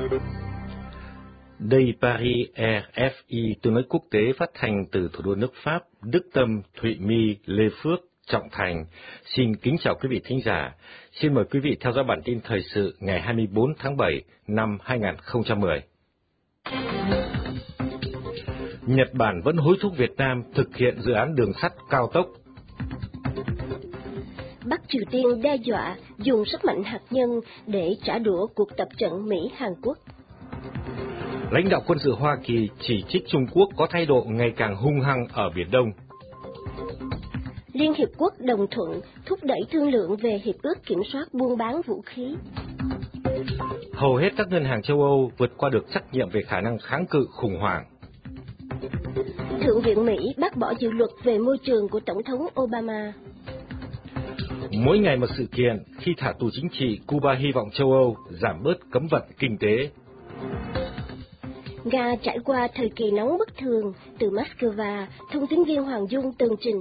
Đây Paris RFI tiếng nói quốc tế phát thanh từ thủ đô nước Pháp, Đức Tâm, Thụy My, Lê Phước, Trọng Thành. Xin kính chào quý vị thính giả. Xin mời quý vị theo dõi bản tin thời sự ngày 24 tháng 7 năm 2010. Nhật Bản vẫn hối thúc Việt Nam thực hiện dự án đường sắt cao tốc. Bắc Triều Tiên đe dọa dùng sức mạnh hạt nhân để trả đũa cuộc tập trận Mỹ-Hàn Quốc. Lãnh đạo quân sự Hoa Kỳ chỉ trích Trung Quốc có thái độ ngày càng hung hăng ở Biển Đông. Liên Hiệp Quốc đồng thuận thúc đẩy thương lượng về hiệp ước kiểm soát buôn bán vũ khí. Hầu hết các ngân hàng châu Âu vượt qua được trách nhiệm về khả năng kháng cự khủng hoảng. Thượng viện Mỹ bác bỏ dự luật về môi trường của Tổng thống Obama. Mỗi ngày một sự kiện, khi thả tù chính trị, Cuba hy vọng châu Âu giảm bớt cấm vận kinh tế. Nga trải qua thời kỳ nóng bất thường, từ Moscow, thông tín viên Hoàng Dung tường trình.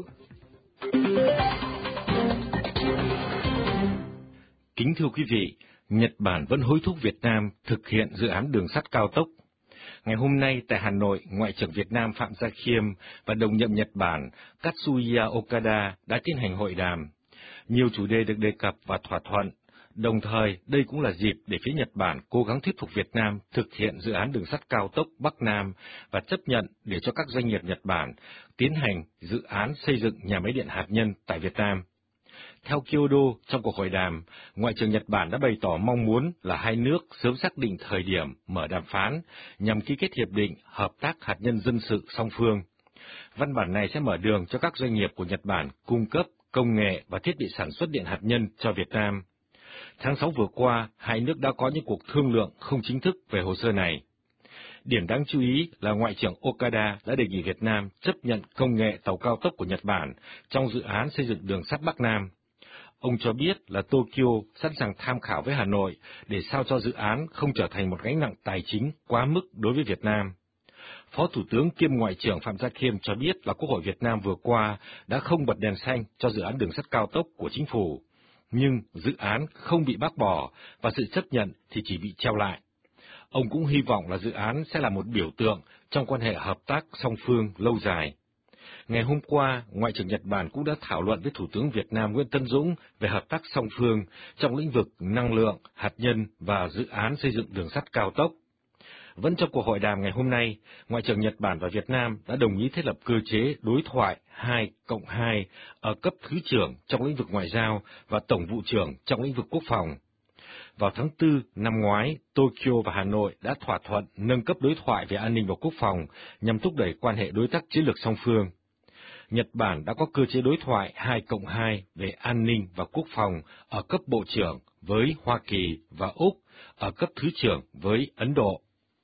Kính thưa quý vị, Nhật Bản vẫn hối thúc Việt Nam thực hiện dự án đường sắt cao tốc. Ngày hôm nay tại Hà Nội, Ngoại trưởng Việt Nam Phạm Gia Khiêm và đồng nhiệm Nhật Bản Katsuya Okada đã tiến hành hội đàm. Nhiều chủ đề được đề cập và thỏa thuận. Đồng thời, đây cũng là dịp để phía Nhật Bản cố gắng thuyết phục Việt Nam thực hiện dự án đường sắt cao tốc Bắc Nam và chấp nhận để cho các doanh nghiệp Nhật Bản tiến hành dự án xây dựng nhà máy điện hạt nhân tại Việt Nam. Theo Kyodo, trong cuộc hội đàm, Ngoại trưởng Nhật Bản đã bày tỏ mong muốn là hai nước sớm xác định thời điểm mở đàm phán nhằm ký kết hiệp định hợp tác hạt nhân dân sự song phương. Văn bản này sẽ mở đường cho các doanh nghiệp của Nhật Bản cung cấp công nghệ và thiết bị sản xuất điện hạt nhân cho Việt Nam. Tháng 6 vừa qua, hai nước đã có những cuộc thương lượng không chính thức về hồ sơ này. Điểm đáng chú ý là Ngoại trưởng Okada đã đề nghị Việt Nam chấp nhận công nghệ tàu cao tốc của Nhật Bản trong dự án xây dựng đường sắt Bắc Nam. Ông cho biết là Tokyo sẵn sàng tham khảo với Hà Nội để sao cho dự án không trở thành một gánh nặng tài chính quá mức đối với Việt Nam. Phó Thủ tướng kiêm Ngoại trưởng Phạm Gia Khiêm cho biết là Quốc hội Việt Nam vừa qua đã không bật đèn xanh cho dự án đường sắt cao tốc của chính phủ, nhưng dự án không bị bác bỏ và sự chấp nhận thì chỉ bị treo lại. Ông cũng hy vọng là dự án sẽ là một biểu tượng trong quan hệ hợp tác song phương lâu dài. Ngày hôm qua, Ngoại trưởng Nhật Bản cũng đã thảo luận với Thủ tướng Việt Nam Nguyễn Tấn Dũng về hợp tác song phương trong lĩnh vực năng lượng, hạt nhân và dự án xây dựng đường sắt cao tốc. Vẫn trong cuộc hội đàm ngày hôm nay, Ngoại trưởng Nhật Bản và Việt Nam đã đồng ý thiết lập cơ chế đối thoại 2+2 ở cấp thứ trưởng trong lĩnh vực ngoại giao và tổng vụ trưởng trong lĩnh vực quốc phòng. Vào tháng 4 năm ngoái, Tokyo và Hà Nội đã thỏa thuận nâng cấp đối thoại về an ninh và quốc phòng nhằm thúc đẩy quan hệ đối tác chiến lược song phương. Nhật Bản đã có cơ chế đối thoại 2+2 về an ninh và quốc phòng ở cấp bộ trưởng với Hoa Kỳ và Úc ở cấp thứ trưởng với Ấn Độ.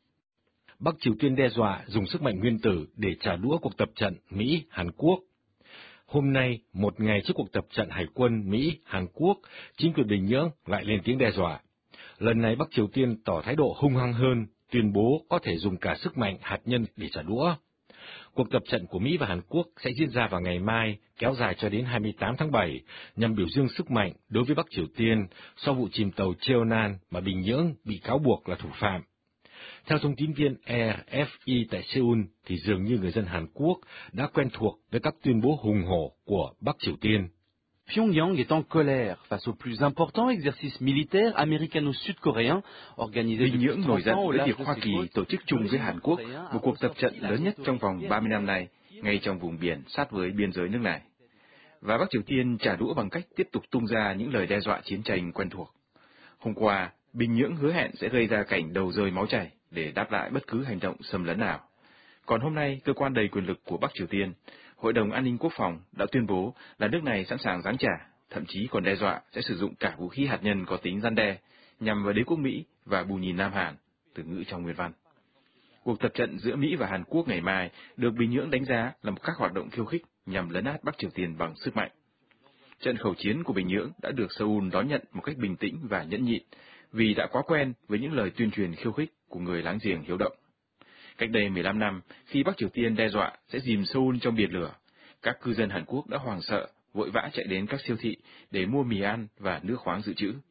Bắc Triều Tiên đe dọa dùng sức mạnh nguyên tử để trả đũa cuộc tập trận Mỹ-Hàn Quốc. Hôm nay, một ngày trước cuộc tập trận hải quân Mỹ-Hàn Quốc, chính quyền Bình Nhưỡng lại lên tiếng đe dọa. Lần này Bắc Triều Tiên tỏ thái độ hung hăng hơn, tuyên bố có thể dùng cả sức mạnh hạt nhân để trả đũa. Cuộc tập trận của Mỹ và Hàn Quốc sẽ diễn ra vào ngày mai, kéo dài cho đến 28 tháng 7, nhằm biểu dương sức mạnh đối với Bắc Triều Tiên sau vụ chìm tàu Cheonan mà Bình Nhưỡng bị cáo buộc là thủ phạm. Theo thông tín viên RFI tại Seoul, thì dường như người dân Hàn Quốc đã quen thuộc với các tuyên bố hùng hổ của Bắc Triều Tiên. Pyongyang est en colère face au plus important exercice militaire américano-sud-coréen organisé Bình Nhưỡng nổi giận với việc Hoa Kỳ tổ chức chung với Hàn Quốc một cuộc tập trận lớn nhất trong vòng 30 năm nay, ngay trong vùng biển sát với biên giới nước này. Và Bắc Triều Tiên trả đũa bằng cách tiếp tục tung ra những lời đe dọa chiến tranh quen thuộc. Hôm qua, Bình Nhưỡng hứa hẹn sẽ gây ra cảnh đầu rơi máu chảy để đáp lại bất cứ hành động xâm lấn nào. Còn hôm nay, cơ quan đầy quyền lực của Bắc Triều Tiên, Hội đồng An ninh Quốc phòng đã tuyên bố là nước này sẵn sàng giáng trả, thậm chí còn đe dọa sẽ sử dụng cả vũ khí hạt nhân có tính răn đe nhằm vào đế quốc Mỹ và bù nhìn Nam Hàn, từ ngữ trong nguyên văn. Cuộc tập trận giữa Mỹ và Hàn Quốc ngày mai được Bình Nhưỡng đánh giá là một các hoạt động khiêu khích nhằm lấn át Bắc Triều Tiên bằng sức mạnh. Trận khẩu chiến của Bình Nhưỡng đã được Seoul đón nhận một cách bình tĩnh và nhẫn nhịn, vì đã quá quen với những lời tuyên truyền khiêu khích của người láng giềng hiếu động. Cách đây 15 năm, khi Bắc Triều Tiên đe dọa sẽ dìm Seoul trong biển lửa, các cư dân Hàn Quốc đã hoảng sợ, vội vã chạy đến các siêu thị để mua mì ăn và nước khoáng dự trữ.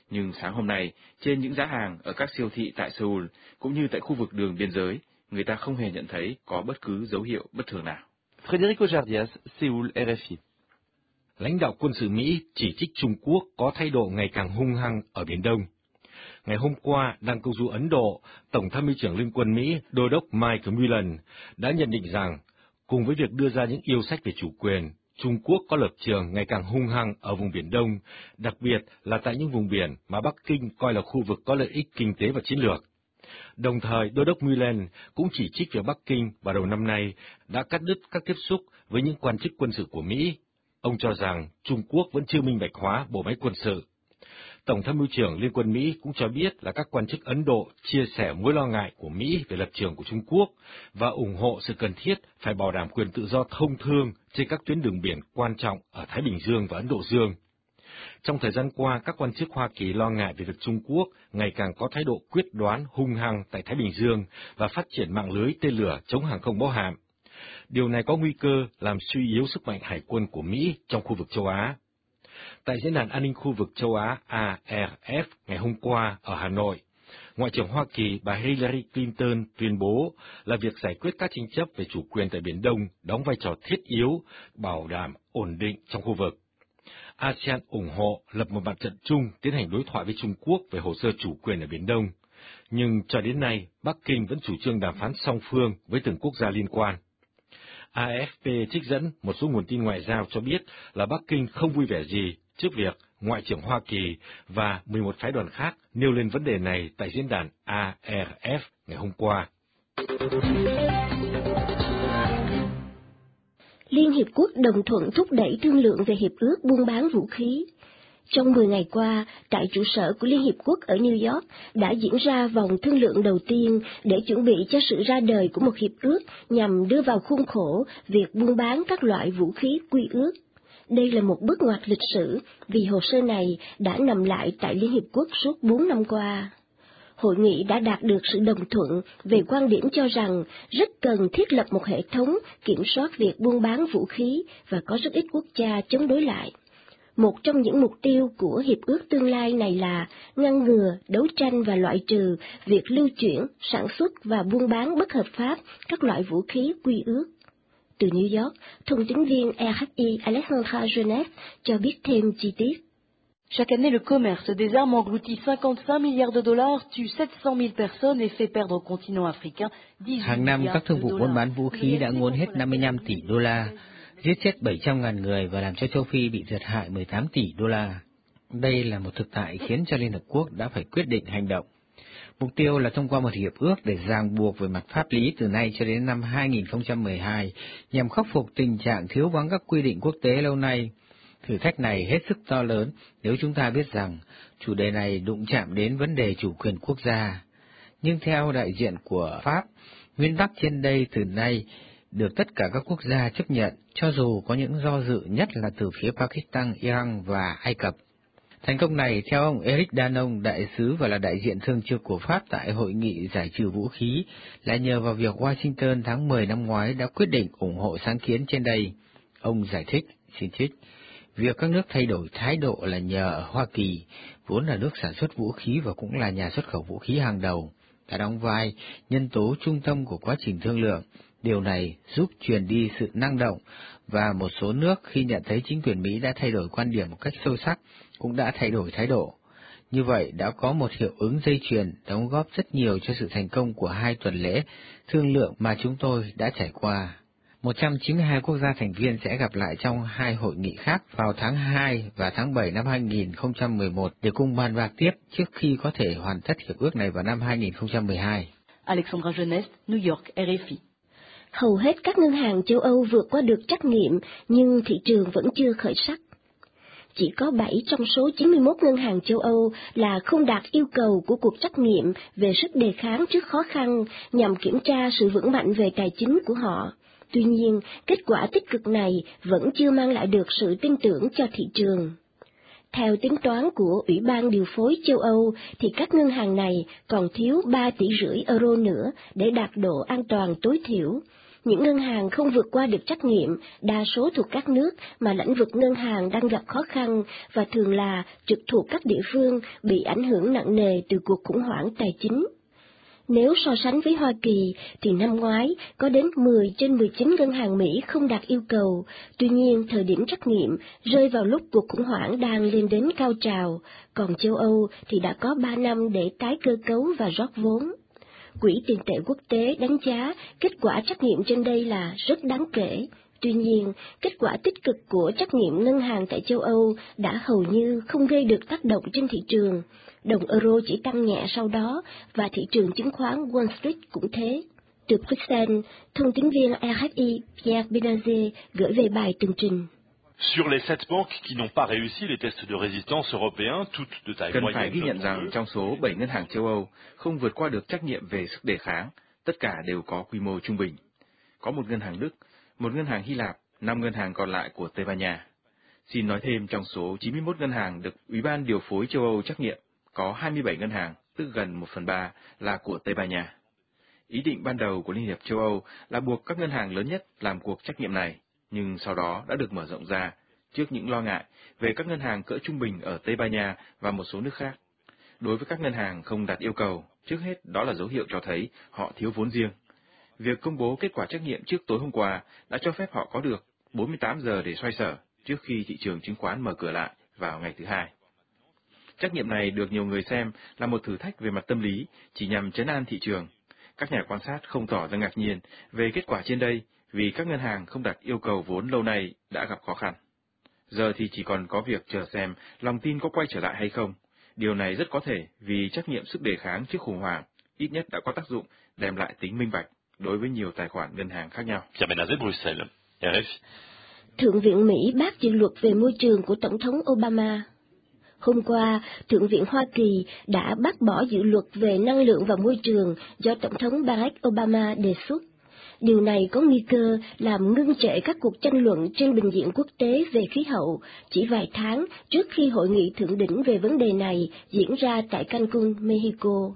Nhưng sáng hôm nay, trên những giá hàng ở các siêu thị tại Seoul, cũng như tại khu vực đường biên giới, người ta không hề nhận thấy có bất cứ dấu hiệu bất thường nào. Federico Jardias, Seoul, RFI. Lãnh đạo quân sự Mỹ chỉ trích Trung Quốc có thái độ ngày càng hung hăng ở Biển Đông. Ngày hôm qua, đang công du Ấn Độ, Tổng tham mưu trưởng Liên quân Mỹ, Đô đốc Mike Mullen đã nhận định rằng, cùng với việc đưa ra những yêu sách về chủ quyền, Trung Quốc có lập trường ngày càng hung hăng ở vùng Biển Đông, đặc biệt là tại những vùng biển mà Bắc Kinh coi là khu vực có lợi ích kinh tế và chiến lược. Đồng thời, Đô đốc Mullen cũng chỉ trích việc Bắc Kinh vào đầu năm nay đã cắt đứt các tiếp xúc với những quan chức quân sự của Mỹ. Ông cho rằng Trung Quốc vẫn chưa minh bạch hóa bộ máy quân sự. Tổng tham mưu trưởng Liên quân Mỹ cũng cho biết là các quan chức Ấn Độ chia sẻ mối lo ngại của Mỹ về lập trường của Trung Quốc và ủng hộ sự cần thiết phải bảo đảm quyền tự do thông thương trên các tuyến đường biển quan trọng ở Thái Bình Dương và Ấn Độ Dương. Trong thời gian qua, các quan chức Hoa Kỳ lo ngại về việc Trung Quốc ngày càng có thái độ quyết đoán hung hăng tại Thái Bình Dương và phát triển mạng lưới tên lửa chống hàng không bão hạm. Điều này có nguy cơ làm suy yếu sức mạnh hải quân của Mỹ trong khu vực châu Á. Tại Diễn đàn An ninh khu vực châu Á ARF ngày hôm qua ở Hà Nội, Ngoại trưởng Hoa Kỳ bà Hillary Clinton tuyên bố là việc giải quyết các tranh chấp về chủ quyền tại Biển Đông đóng vai trò thiết yếu, bảo đảm ổn định trong khu vực. ASEAN ủng hộ lập một mặt trận chung tiến hành đối thoại với Trung Quốc về hồ sơ chủ quyền ở Biển Đông, nhưng cho đến nay Bắc Kinh vẫn chủ trương đàm phán song phương với từng quốc gia liên quan. AFP trích dẫn một số nguồn tin ngoại giao cho biết là Bắc Kinh không vui vẻ gì trước việc Ngoại trưởng Hoa Kỳ và 11 phái đoàn khác nêu lên vấn đề này tại diễn đàn ARF ngày hôm qua. Liên Hiệp Quốc đồng thuận thúc đẩy thương lượng về hiệp ước buôn bán vũ khí. Trong 10 ngày qua, tại trụ sở của Liên Hiệp Quốc ở New York đã diễn ra vòng thương lượng đầu tiên để chuẩn bị cho sự ra đời của một hiệp ước nhằm đưa vào khuôn khổ việc buôn bán các loại vũ khí quy ước. Đây là một bước ngoặt lịch sử vì hồ sơ này đã nằm lại tại Liên Hiệp Quốc suốt 4 năm qua. Hội nghị đã đạt được sự đồng thuận về quan điểm cho rằng rất cần thiết lập một hệ thống kiểm soát việc buôn bán vũ khí và có rất ít quốc gia chống đối lại. Một trong những mục tiêu của hiệp ước tương lai này là ngăn ngừa, đấu tranh và loại trừ việc lưu chuyển, sản xuất và buôn bán bất hợp pháp các loại vũ khí quy ước. Từ New York, thông tín viên RFI Alexandra Jeunesse cho biết thêm chi tiết. Chaque année, le commerce des armes engloutit 55 milliards de dollars, tue 700 000 personnes et fait perdre au continent africain 18 Hàng năm, các thương vụ buôn bán vũ khí đã ngốn hết 55 tỷ đô la, giết chết 700.000 người và làm cho châu Phi bị thiệt hại 18 tỷ đô la. Đây là một thực tại khiến cho Liên Hợp Quốc đã phải quyết định hành động. Mục tiêu là thông qua một hiệp ước để ràng buộc về mặt pháp lý từ nay cho đến năm 2012 nhằm khắc phục tình trạng thiếu vắng các quy định quốc tế lâu nay. Thử thách này hết sức to lớn nếu chúng ta biết rằng chủ đề này đụng chạm đến vấn đề chủ quyền quốc gia. Nhưng theo đại diện của Pháp, nguyên tắc trên đây từ nay được tất cả các quốc gia chấp nhận, cho dù có những do dự nhất là từ phía Pakistan, Iran và Ai Cập. Thành công này, theo ông Eric Danon, đại sứ và là đại diện thường trực của Pháp tại Hội nghị giải trừ vũ khí, là nhờ vào việc Washington tháng 10 năm ngoái đã quyết định ủng hộ sáng kiến trên đây. Ông giải thích, xin trích, việc các nước thay đổi thái độ là nhờ ở Hoa Kỳ, vốn là nước sản xuất vũ khí và cũng là nhà xuất khẩu vũ khí hàng đầu, đã đóng vai nhân tố trung tâm của quá trình thương lượng. Điều này giúp truyền đi sự năng động, và một số nước khi nhận thấy chính quyền Mỹ đã thay đổi quan điểm một cách sâu sắc, cũng đã thay đổi thái độ. Như vậy đã có một hiệu ứng dây chuyền đóng góp rất nhiều cho sự thành công của 2 tuần lễ thương lượng mà chúng tôi đã trải qua. 192 quốc gia thành viên sẽ gặp lại trong 2 hội nghị khác vào tháng 2 và tháng 7 năm 2011 để cùng bàn bạc tiếp trước khi có thể hoàn tất hiệp ước này vào năm 2012. Alexandra Jeunesse, New York, RFI. Hầu hết các ngân hàng châu Âu vượt qua được trắc nghiệm, nhưng thị trường vẫn chưa khởi sắc. Chỉ có 7 trong số 91 ngân hàng châu Âu là không đạt yêu cầu của cuộc trắc nghiệm về sức đề kháng trước khó khăn nhằm kiểm tra sự vững mạnh về tài chính của họ. Tuy nhiên, kết quả tích cực này vẫn chưa mang lại được sự tin tưởng cho thị trường. Theo tính toán của Ủy ban điều phối châu Âu, thì các ngân hàng này còn thiếu 3,5 tỷ euro nữa để đạt độ an toàn tối thiểu. những ngân hàng không vượt qua được trách nhiệm, đa số thuộc các nước mà lĩnh vực ngân hàng đang gặp khó khăn và thường là trực thuộc các địa phương bị ảnh hưởng nặng nề từ cuộc khủng hoảng tài chính. Nếu so sánh với Hoa Kỳ, thì năm ngoái có đến 10 trên 19 ngân hàng Mỹ không đạt yêu cầu, tuy nhiên thời điểm trắc nghiệm rơi vào lúc cuộc khủng hoảng đang lên đến cao trào, còn châu Âu thì đã có 3 năm để tái cơ cấu và rót vốn. Quỹ tiền tệ quốc tế đánh giá kết quả trắc nghiệm trên đây là rất đáng kể. Tuy nhiên, kết quả tích cực của trắc nghiệm ngân hàng tại châu Âu đã hầu như không gây được tác động trên thị trường. Đồng euro chỉ tăng nhẹ sau đó, và thị trường chứng khoán Wall Street cũng thế. Từ Bruxelles, thông tín viên RFI Pierre Benazer gửi về bài tường trình. Sur les 7 banques qui n'ont pas réussi les tests de résistance européens, toutes de taille Cần moyenne. phải ghi nhận rằng trong số 7 ngân hàng châu Âu không vượt qua được trắc nghiệm về sức đề kháng, tất cả đều có quy mô trung bình. Có một ngân hàng Đức, một ngân hàng Hy Lạp, 5 ngân hàng còn lại của Tây Ban Nha. Xin nói thêm, trong số 91 ngân hàng được Ủy ban điều phối châu Âu trắc nghiệm, có 27 ngân hàng, tức gần 1/3, là của Tây Ban Nha. Ý định ban đầu của Liên hiệp châu Âu là buộc các ngân hàng lớn nhất làm cuộc trắc nghiệm này, nhưng sau đó đã được mở rộng ra, trước những lo ngại về các ngân hàng cỡ trung bình ở Tây Ban Nha và một số nước khác. Đối với các ngân hàng không đạt yêu cầu, trước hết đó là dấu hiệu cho thấy họ thiếu vốn riêng. Việc công bố kết quả trắc nghiệm trước tối hôm qua đã cho phép họ có được 48 giờ để xoay sở trước khi thị trường chứng khoán mở cửa lại vào ngày thứ Hai. Trắc nghiệm này được nhiều người xem là một thử thách về mặt tâm lý, chỉ nhằm trấn an thị trường. Các nhà quan sát không tỏ ra ngạc nhiên về kết quả trên đây vì các ngân hàng không đạt yêu cầu vốn lâu nay đã gặp khó khăn. Giờ thì chỉ còn có việc chờ xem lòng tin có quay trở lại hay không. Điều này rất có thể vì trắc nghiệm sức đề kháng trước khủng hoảng ít nhất đã có tác dụng đem lại tính minh bạch đối với nhiều tài khoản ngân hàng khác nhau. Pierre Benazer, Bruxelles, RFI. Thượng viện Mỹ bác dự luật về môi trường của Tổng thống Obama. Hôm qua, Thượng viện Hoa Kỳ đã bác bỏ dự luật về năng lượng và môi trường do Tổng thống Barack Obama đề xuất. Điều này có nguy cơ làm ngưng trệ các cuộc tranh luận trên bình diện quốc tế về khí hậu chỉ vài tháng trước khi hội nghị thượng đỉnh về vấn đề này diễn ra tại Cancun, Mexico.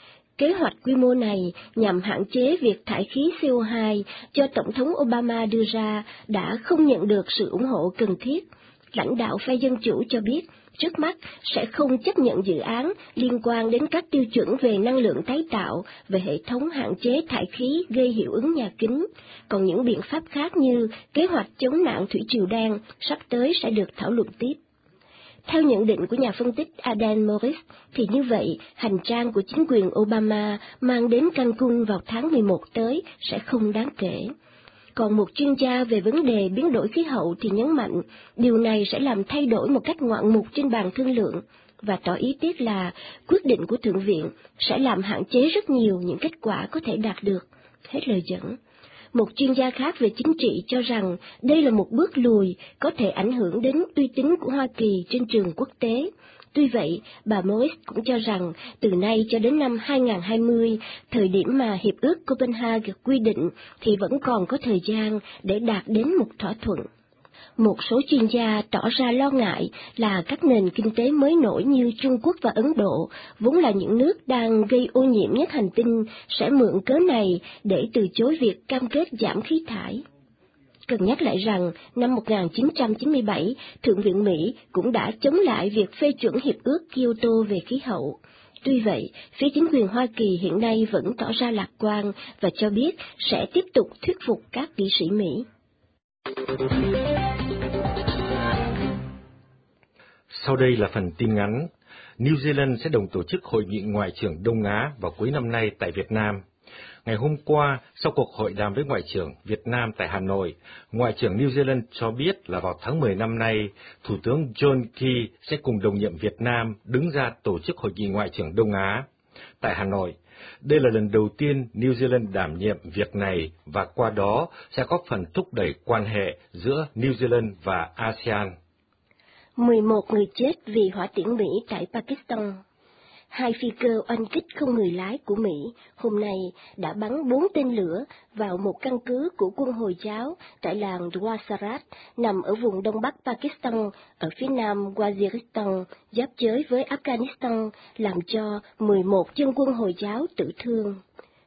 Kế hoạch quy mô này nhằm hạn chế việc thải khí CO2 do Tổng thống Obama đưa ra đã không nhận được sự ủng hộ cần thiết. Lãnh đạo phe Dân Chủ cho biết, trước mắt sẽ không chấp nhận dự án liên quan đến các tiêu chuẩn về năng lượng tái tạo, về hệ thống hạn chế thải khí gây hiệu ứng nhà kính, còn những biện pháp khác như kế hoạch chống nạn thủy triều đen sắp tới sẽ được thảo luận tiếp. Theo nhận định của nhà phân tích Adam Morris, thì như vậy, hành trang của chính quyền Obama mang đến Cancun vào tháng 11 tới sẽ không đáng kể. Còn một chuyên gia về vấn đề biến đổi khí hậu thì nhấn mạnh, điều này sẽ làm thay đổi một cách ngoạn mục trên bàn thương lượng, và tỏ ý tiếc là quyết định của Thượng viện sẽ làm hạn chế rất nhiều những kết quả có thể đạt được. Hết lời dẫn. Một chuyên gia khác về chính trị cho rằng đây là một bước lùi có thể ảnh hưởng đến uy tín của Hoa Kỳ trên trường quốc tế. Tuy vậy, bà Morris cũng cho rằng từ nay cho đến năm 2020, thời điểm mà Hiệp ước Copenhagen quy định, thì vẫn còn có thời gian để đạt đến một thỏa thuận. Một số chuyên gia tỏ ra lo ngại là các nền kinh tế mới nổi như Trung Quốc và Ấn Độ, vốn là những nước đang gây ô nhiễm nhất hành tinh, sẽ mượn cớ này để từ chối việc cam kết giảm khí thải. Cần nhắc lại rằng, năm 1997, Thượng viện Mỹ cũng đã chống lại việc phê chuẩn Hiệp ước Kyoto về khí hậu. Tuy vậy, phía chính quyền Hoa Kỳ hiện nay vẫn tỏ ra lạc quan và cho biết sẽ tiếp tục thuyết phục các nghị sĩ Mỹ. Sau đây là phần tin ngắn. New Zealand sẽ đồng tổ chức hội nghị ngoại trưởng Đông Á vào cuối năm nay tại Việt Nam. Ngày hôm qua, sau cuộc hội đàm với Ngoại trưởng Việt Nam tại Hà Nội, Ngoại trưởng New Zealand cho biết là vào tháng 10 năm nay, Thủ tướng John Key sẽ cùng đồng nhiệm Việt Nam đứng ra tổ chức hội nghị Ngoại trưởng Đông Á. Tại Hà Nội, đây là lần đầu tiên New Zealand đảm nhiệm việc này và qua đó sẽ góp phần thúc đẩy quan hệ giữa New Zealand và ASEAN. 11 người chết vì hỏa tiễn Mỹ tại Pakistan. 2 phi cơ oanh kích không người lái của Mỹ hôm nay đã bắn 4 tên lửa vào một căn cứ của quân Hồi giáo tại làng Dwasarat, nằm ở vùng đông bắc Pakistan, ở phía nam Waziristan, giáp giới với Afghanistan, làm cho 11 dân quân Hồi giáo tử thương.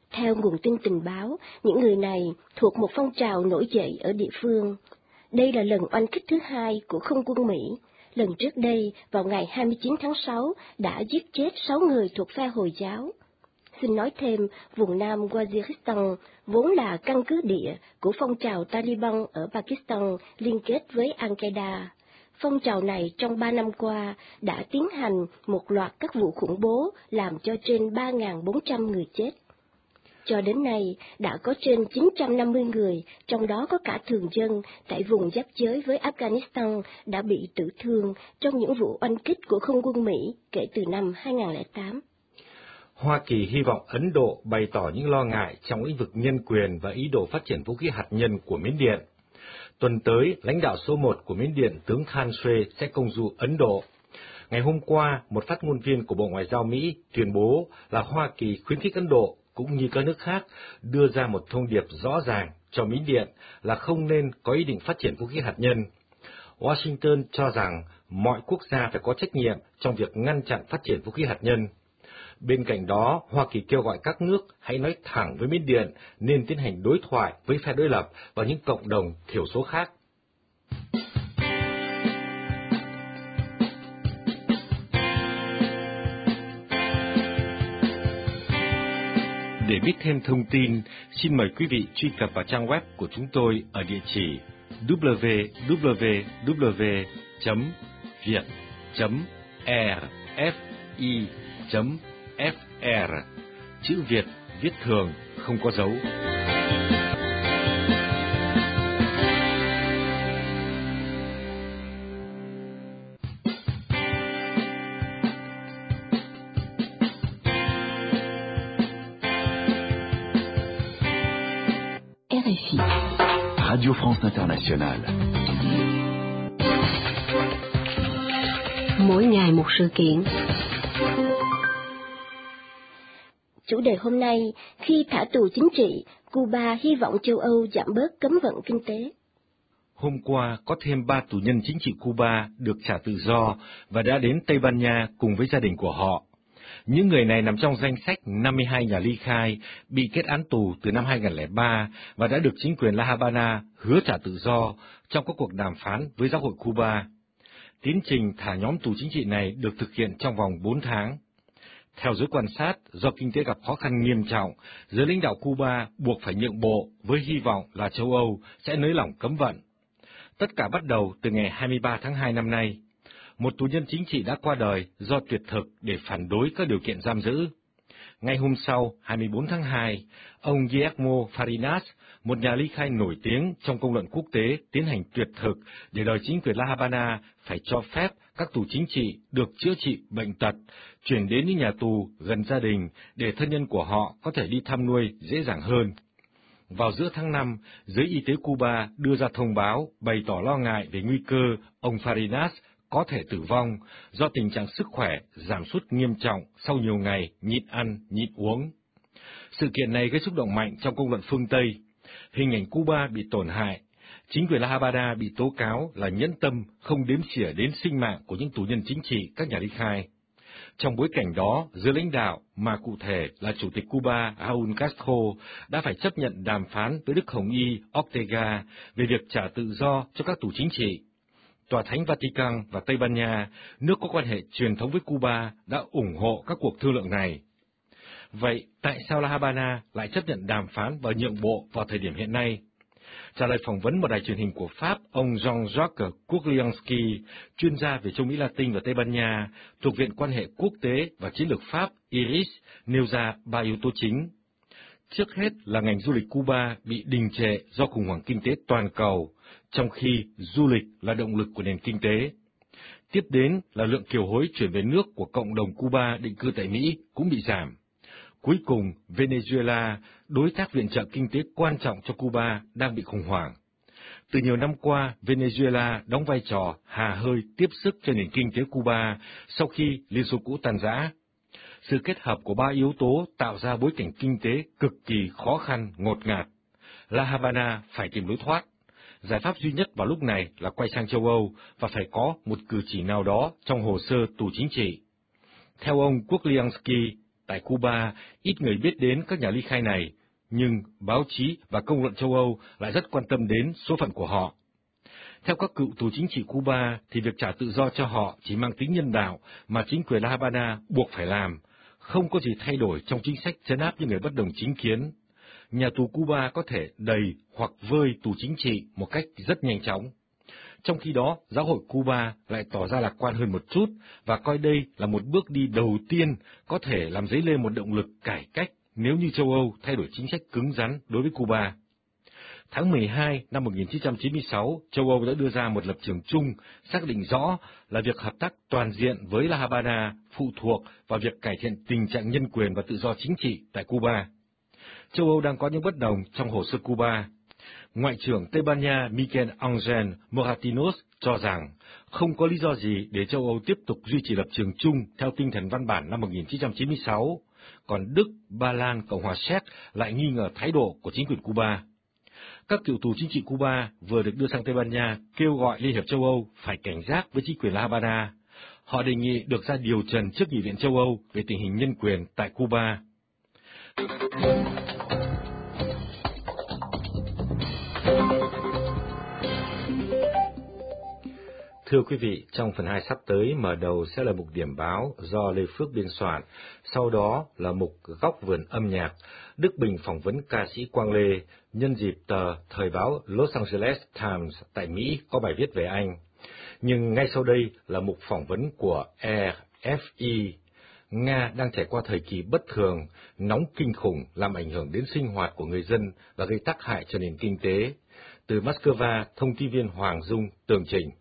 Theo nguồn tin tình báo, những người này thuộc một phong trào nổi dậy ở địa phương. Đây là lần oanh kích thứ hai của không quân Mỹ. Lần trước đây, vào ngày 29 tháng 6, đã giết chết 6 người thuộc phe Hồi giáo. Xin nói thêm, vùng Nam Waziristan vốn là căn cứ địa của phong trào Taliban ở Pakistan liên kết với Al-Qaeda. Phong trào này trong 3 năm qua đã tiến hành một loạt các vụ khủng bố làm cho trên 3.400 người chết. Cho đến nay, đã có trên 950 người, trong đó có cả thường dân, tại vùng giáp giới với Afghanistan đã bị tử thương trong những vụ oanh kích của không quân Mỹ kể từ năm 2008. Hoa Kỳ hy vọng Ấn Độ bày tỏ những lo ngại trong lĩnh vực nhân quyền và ý đồ phát triển vũ khí hạt nhân của Miến Điện. Tuần tới, lãnh đạo số 1 của Miến Điện, tướng Khan Swe sẽ công du Ấn Độ. Ngày hôm qua, một phát ngôn viên của Bộ Ngoại giao Mỹ tuyên bố là Hoa Kỳ khuyến khích Ấn Độ, cũng như các nước khác, đưa ra một thông điệp rõ ràng cho Miến Điện là không nên có ý định phát triển vũ khí hạt nhân. Washington cho rằng mọi quốc gia phải có trách nhiệm trong việc ngăn chặn phát triển vũ khí hạt nhân. Bên cạnh đó, Hoa Kỳ kêu gọi các nước hãy nói thẳng với Miến Điện nên tiến hành đối thoại với phe đối lập và những cộng đồng thiểu số khác. Để biết thêm thông tin, xin mời quý vị truy cập vào trang web của chúng tôi ở địa chỉ www.viet.rfi.fr. Chữ Việt viết thường, không có dấu. RFI, Radio France Internationale. Mỗi ngày một sự kiện. Chủ đề hôm nay, khi thả tù chính trị, Cuba hy vọng châu Âu giảm bớt cấm vận kinh tế. Hôm qua, có thêm 3 tù nhân chính trị Cuba được trả tự do và đã đến Tây Ban Nha cùng với gia đình của họ. Những người này nằm trong danh sách 52 nhà ly khai bị kết án tù từ năm 2003 và đã được chính quyền La Habana hứa trả tự do trong các cuộc đàm phán với giáo hội Cuba. Tiến trình thả nhóm tù chính trị này được thực hiện trong vòng 4 tháng. Theo giới quan sát, do kinh tế gặp khó khăn nghiêm trọng, giới lãnh đạo Cuba buộc phải nhượng bộ với hy vọng là châu Âu sẽ nới lỏng cấm vận. Tất cả bắt đầu từ ngày 23 tháng 2 năm nay. Một tù nhân chính trị đã qua đời do tuyệt thực để phản đối các điều kiện giam giữ. Ngày hôm sau, 24 tháng 2, ông Guillermo Farinas, một nhà ly khai nổi tiếng trong công luận quốc tế, tiến hành tuyệt thực để đòi chính quyền La Habana phải cho phép các tù chính trị được chữa trị bệnh tật, chuyển đến những nhà tù gần gia đình để thân nhân của họ có thể đi thăm nuôi dễ dàng hơn. Vào giữa tháng 5, giới y tế Cuba đưa ra thông báo bày tỏ lo ngại về nguy cơ ông Farinas có thể tử vong do tình trạng sức khỏe giảm sút nghiêm trọng sau nhiều ngày nhịn ăn, nhịn uống. Sự kiện này gây xúc động mạnh trong công luận phương Tây. Hình ảnh Cuba bị tổn hại, chính quyền La Habana bị tố cáo là nhẫn tâm không đếm xỉa đến sinh mạng của những tù nhân chính trị, các nhà ly khai. Trong bối cảnh đó, giới lãnh đạo, mà cụ thể là Chủ tịch Cuba Raúl Castro, đã phải chấp nhận đàm phán với Đức Hồng Y Ortega về việc trả tự do cho các tù chính trị. Tòa Thánh Vatican và Tây Ban Nha, nước có quan hệ truyền thống với Cuba, đã ủng hộ các cuộc thương lượng này. Vậy, tại sao La Habana lại chấp nhận đàm phán và nhượng bộ vào thời điểm hiện nay? Trả lời phỏng vấn một đài truyền hình của Pháp, ông Jean-Jacques Courliansky, chuyên gia về châu Mỹ Latin và Tây Ban Nha, thuộc Viện Quan hệ Quốc tế và Chiến lược Pháp IRIS, nêu ra 3 yếu tố chính. Trước hết là ngành du lịch Cuba bị đình trệ do khủng hoảng kinh tế toàn cầu, trong khi du lịch là động lực của nền kinh tế. Tiếp đến là lượng kiều hối chuyển về nước của cộng đồng Cuba định cư tại Mỹ cũng bị giảm. Cuối cùng, Venezuela, đối tác viện trợ kinh tế quan trọng cho Cuba, đang bị khủng hoảng. Từ nhiều năm qua, Venezuela đóng vai trò hà hơi tiếp sức cho nền kinh tế Cuba sau khi Liên Xô cũ tan rã. Sự kết hợp của 3 yếu tố tạo ra bối cảnh kinh tế cực kỳ khó khăn, ngột ngạt. La Habana phải tìm lối thoát. Giải pháp duy nhất vào lúc này là quay sang châu Âu và phải có một cử chỉ nào đó trong hồ sơ tù chính trị. Theo ông Courliansky, tại Cuba, ít người biết đến các nhà ly khai này, nhưng báo chí và công luận châu Âu lại rất quan tâm đến số phận của họ. Theo các cựu tù chính trị Cuba, thì việc trả tự do cho họ chỉ mang tính nhân đạo mà chính quyền La Habana buộc phải làm, không có gì thay đổi trong chính sách trấn áp những người bất đồng chính kiến. Nhà tù Cuba có thể đầy hoặc vơi tù chính trị một cách rất nhanh chóng. Trong khi đó, giáo hội Cuba lại tỏ ra lạc quan hơn một chút và coi đây là một bước đi đầu tiên có thể làm dấy lên một động lực cải cách nếu như châu Âu thay đổi chính sách cứng rắn đối với Cuba. Tháng 12 năm 1996, châu Âu đã đưa ra một lập trường chung, xác định rõ là việc hợp tác toàn diện với La Habana phụ thuộc vào việc cải thiện tình trạng nhân quyền và tự do chính trị tại Cuba. Châu Âu đang có những bất đồng trong hồ sơ Cuba. Ngoại trưởng Tây Ban Nha Miguel Angel Moratinos cho rằng không có lý do gì để châu Âu tiếp tục duy trì lập trường chung theo tinh thần văn bản năm 1996, còn Đức, Ba Lan, Cộng hòa Séc lại nghi ngờ thái độ của chính quyền Cuba. Các cựu tù chính trị Cuba vừa được đưa sang Tây Ban Nha kêu gọi Liên hiệp châu Âu phải cảnh giác với chính quyền La Habana. Họ đề nghị được ra điều trần trước Nghị viện châu Âu về tình hình nhân quyền tại Cuba. Thưa quý vị, trong phần 2 sắp tới, mở đầu sẽ là mục điểm báo do Lê Phước biên soạn, sau đó là mục Góc vườn âm nhạc, Đức Bình phỏng vấn ca sĩ Quang Lê, nhân dịp tờ Thời báo Los Angeles Times tại Mỹ có bài viết về anh. Nhưng ngay sau đây là mục phỏng vấn của RFI. Nga đang trải qua thời kỳ bất thường, nóng kinh khủng làm ảnh hưởng đến sinh hoạt của người dân và gây tác hại cho nền kinh tế. Từ Moscow, thông tin viên Hoàng Dung tường trình.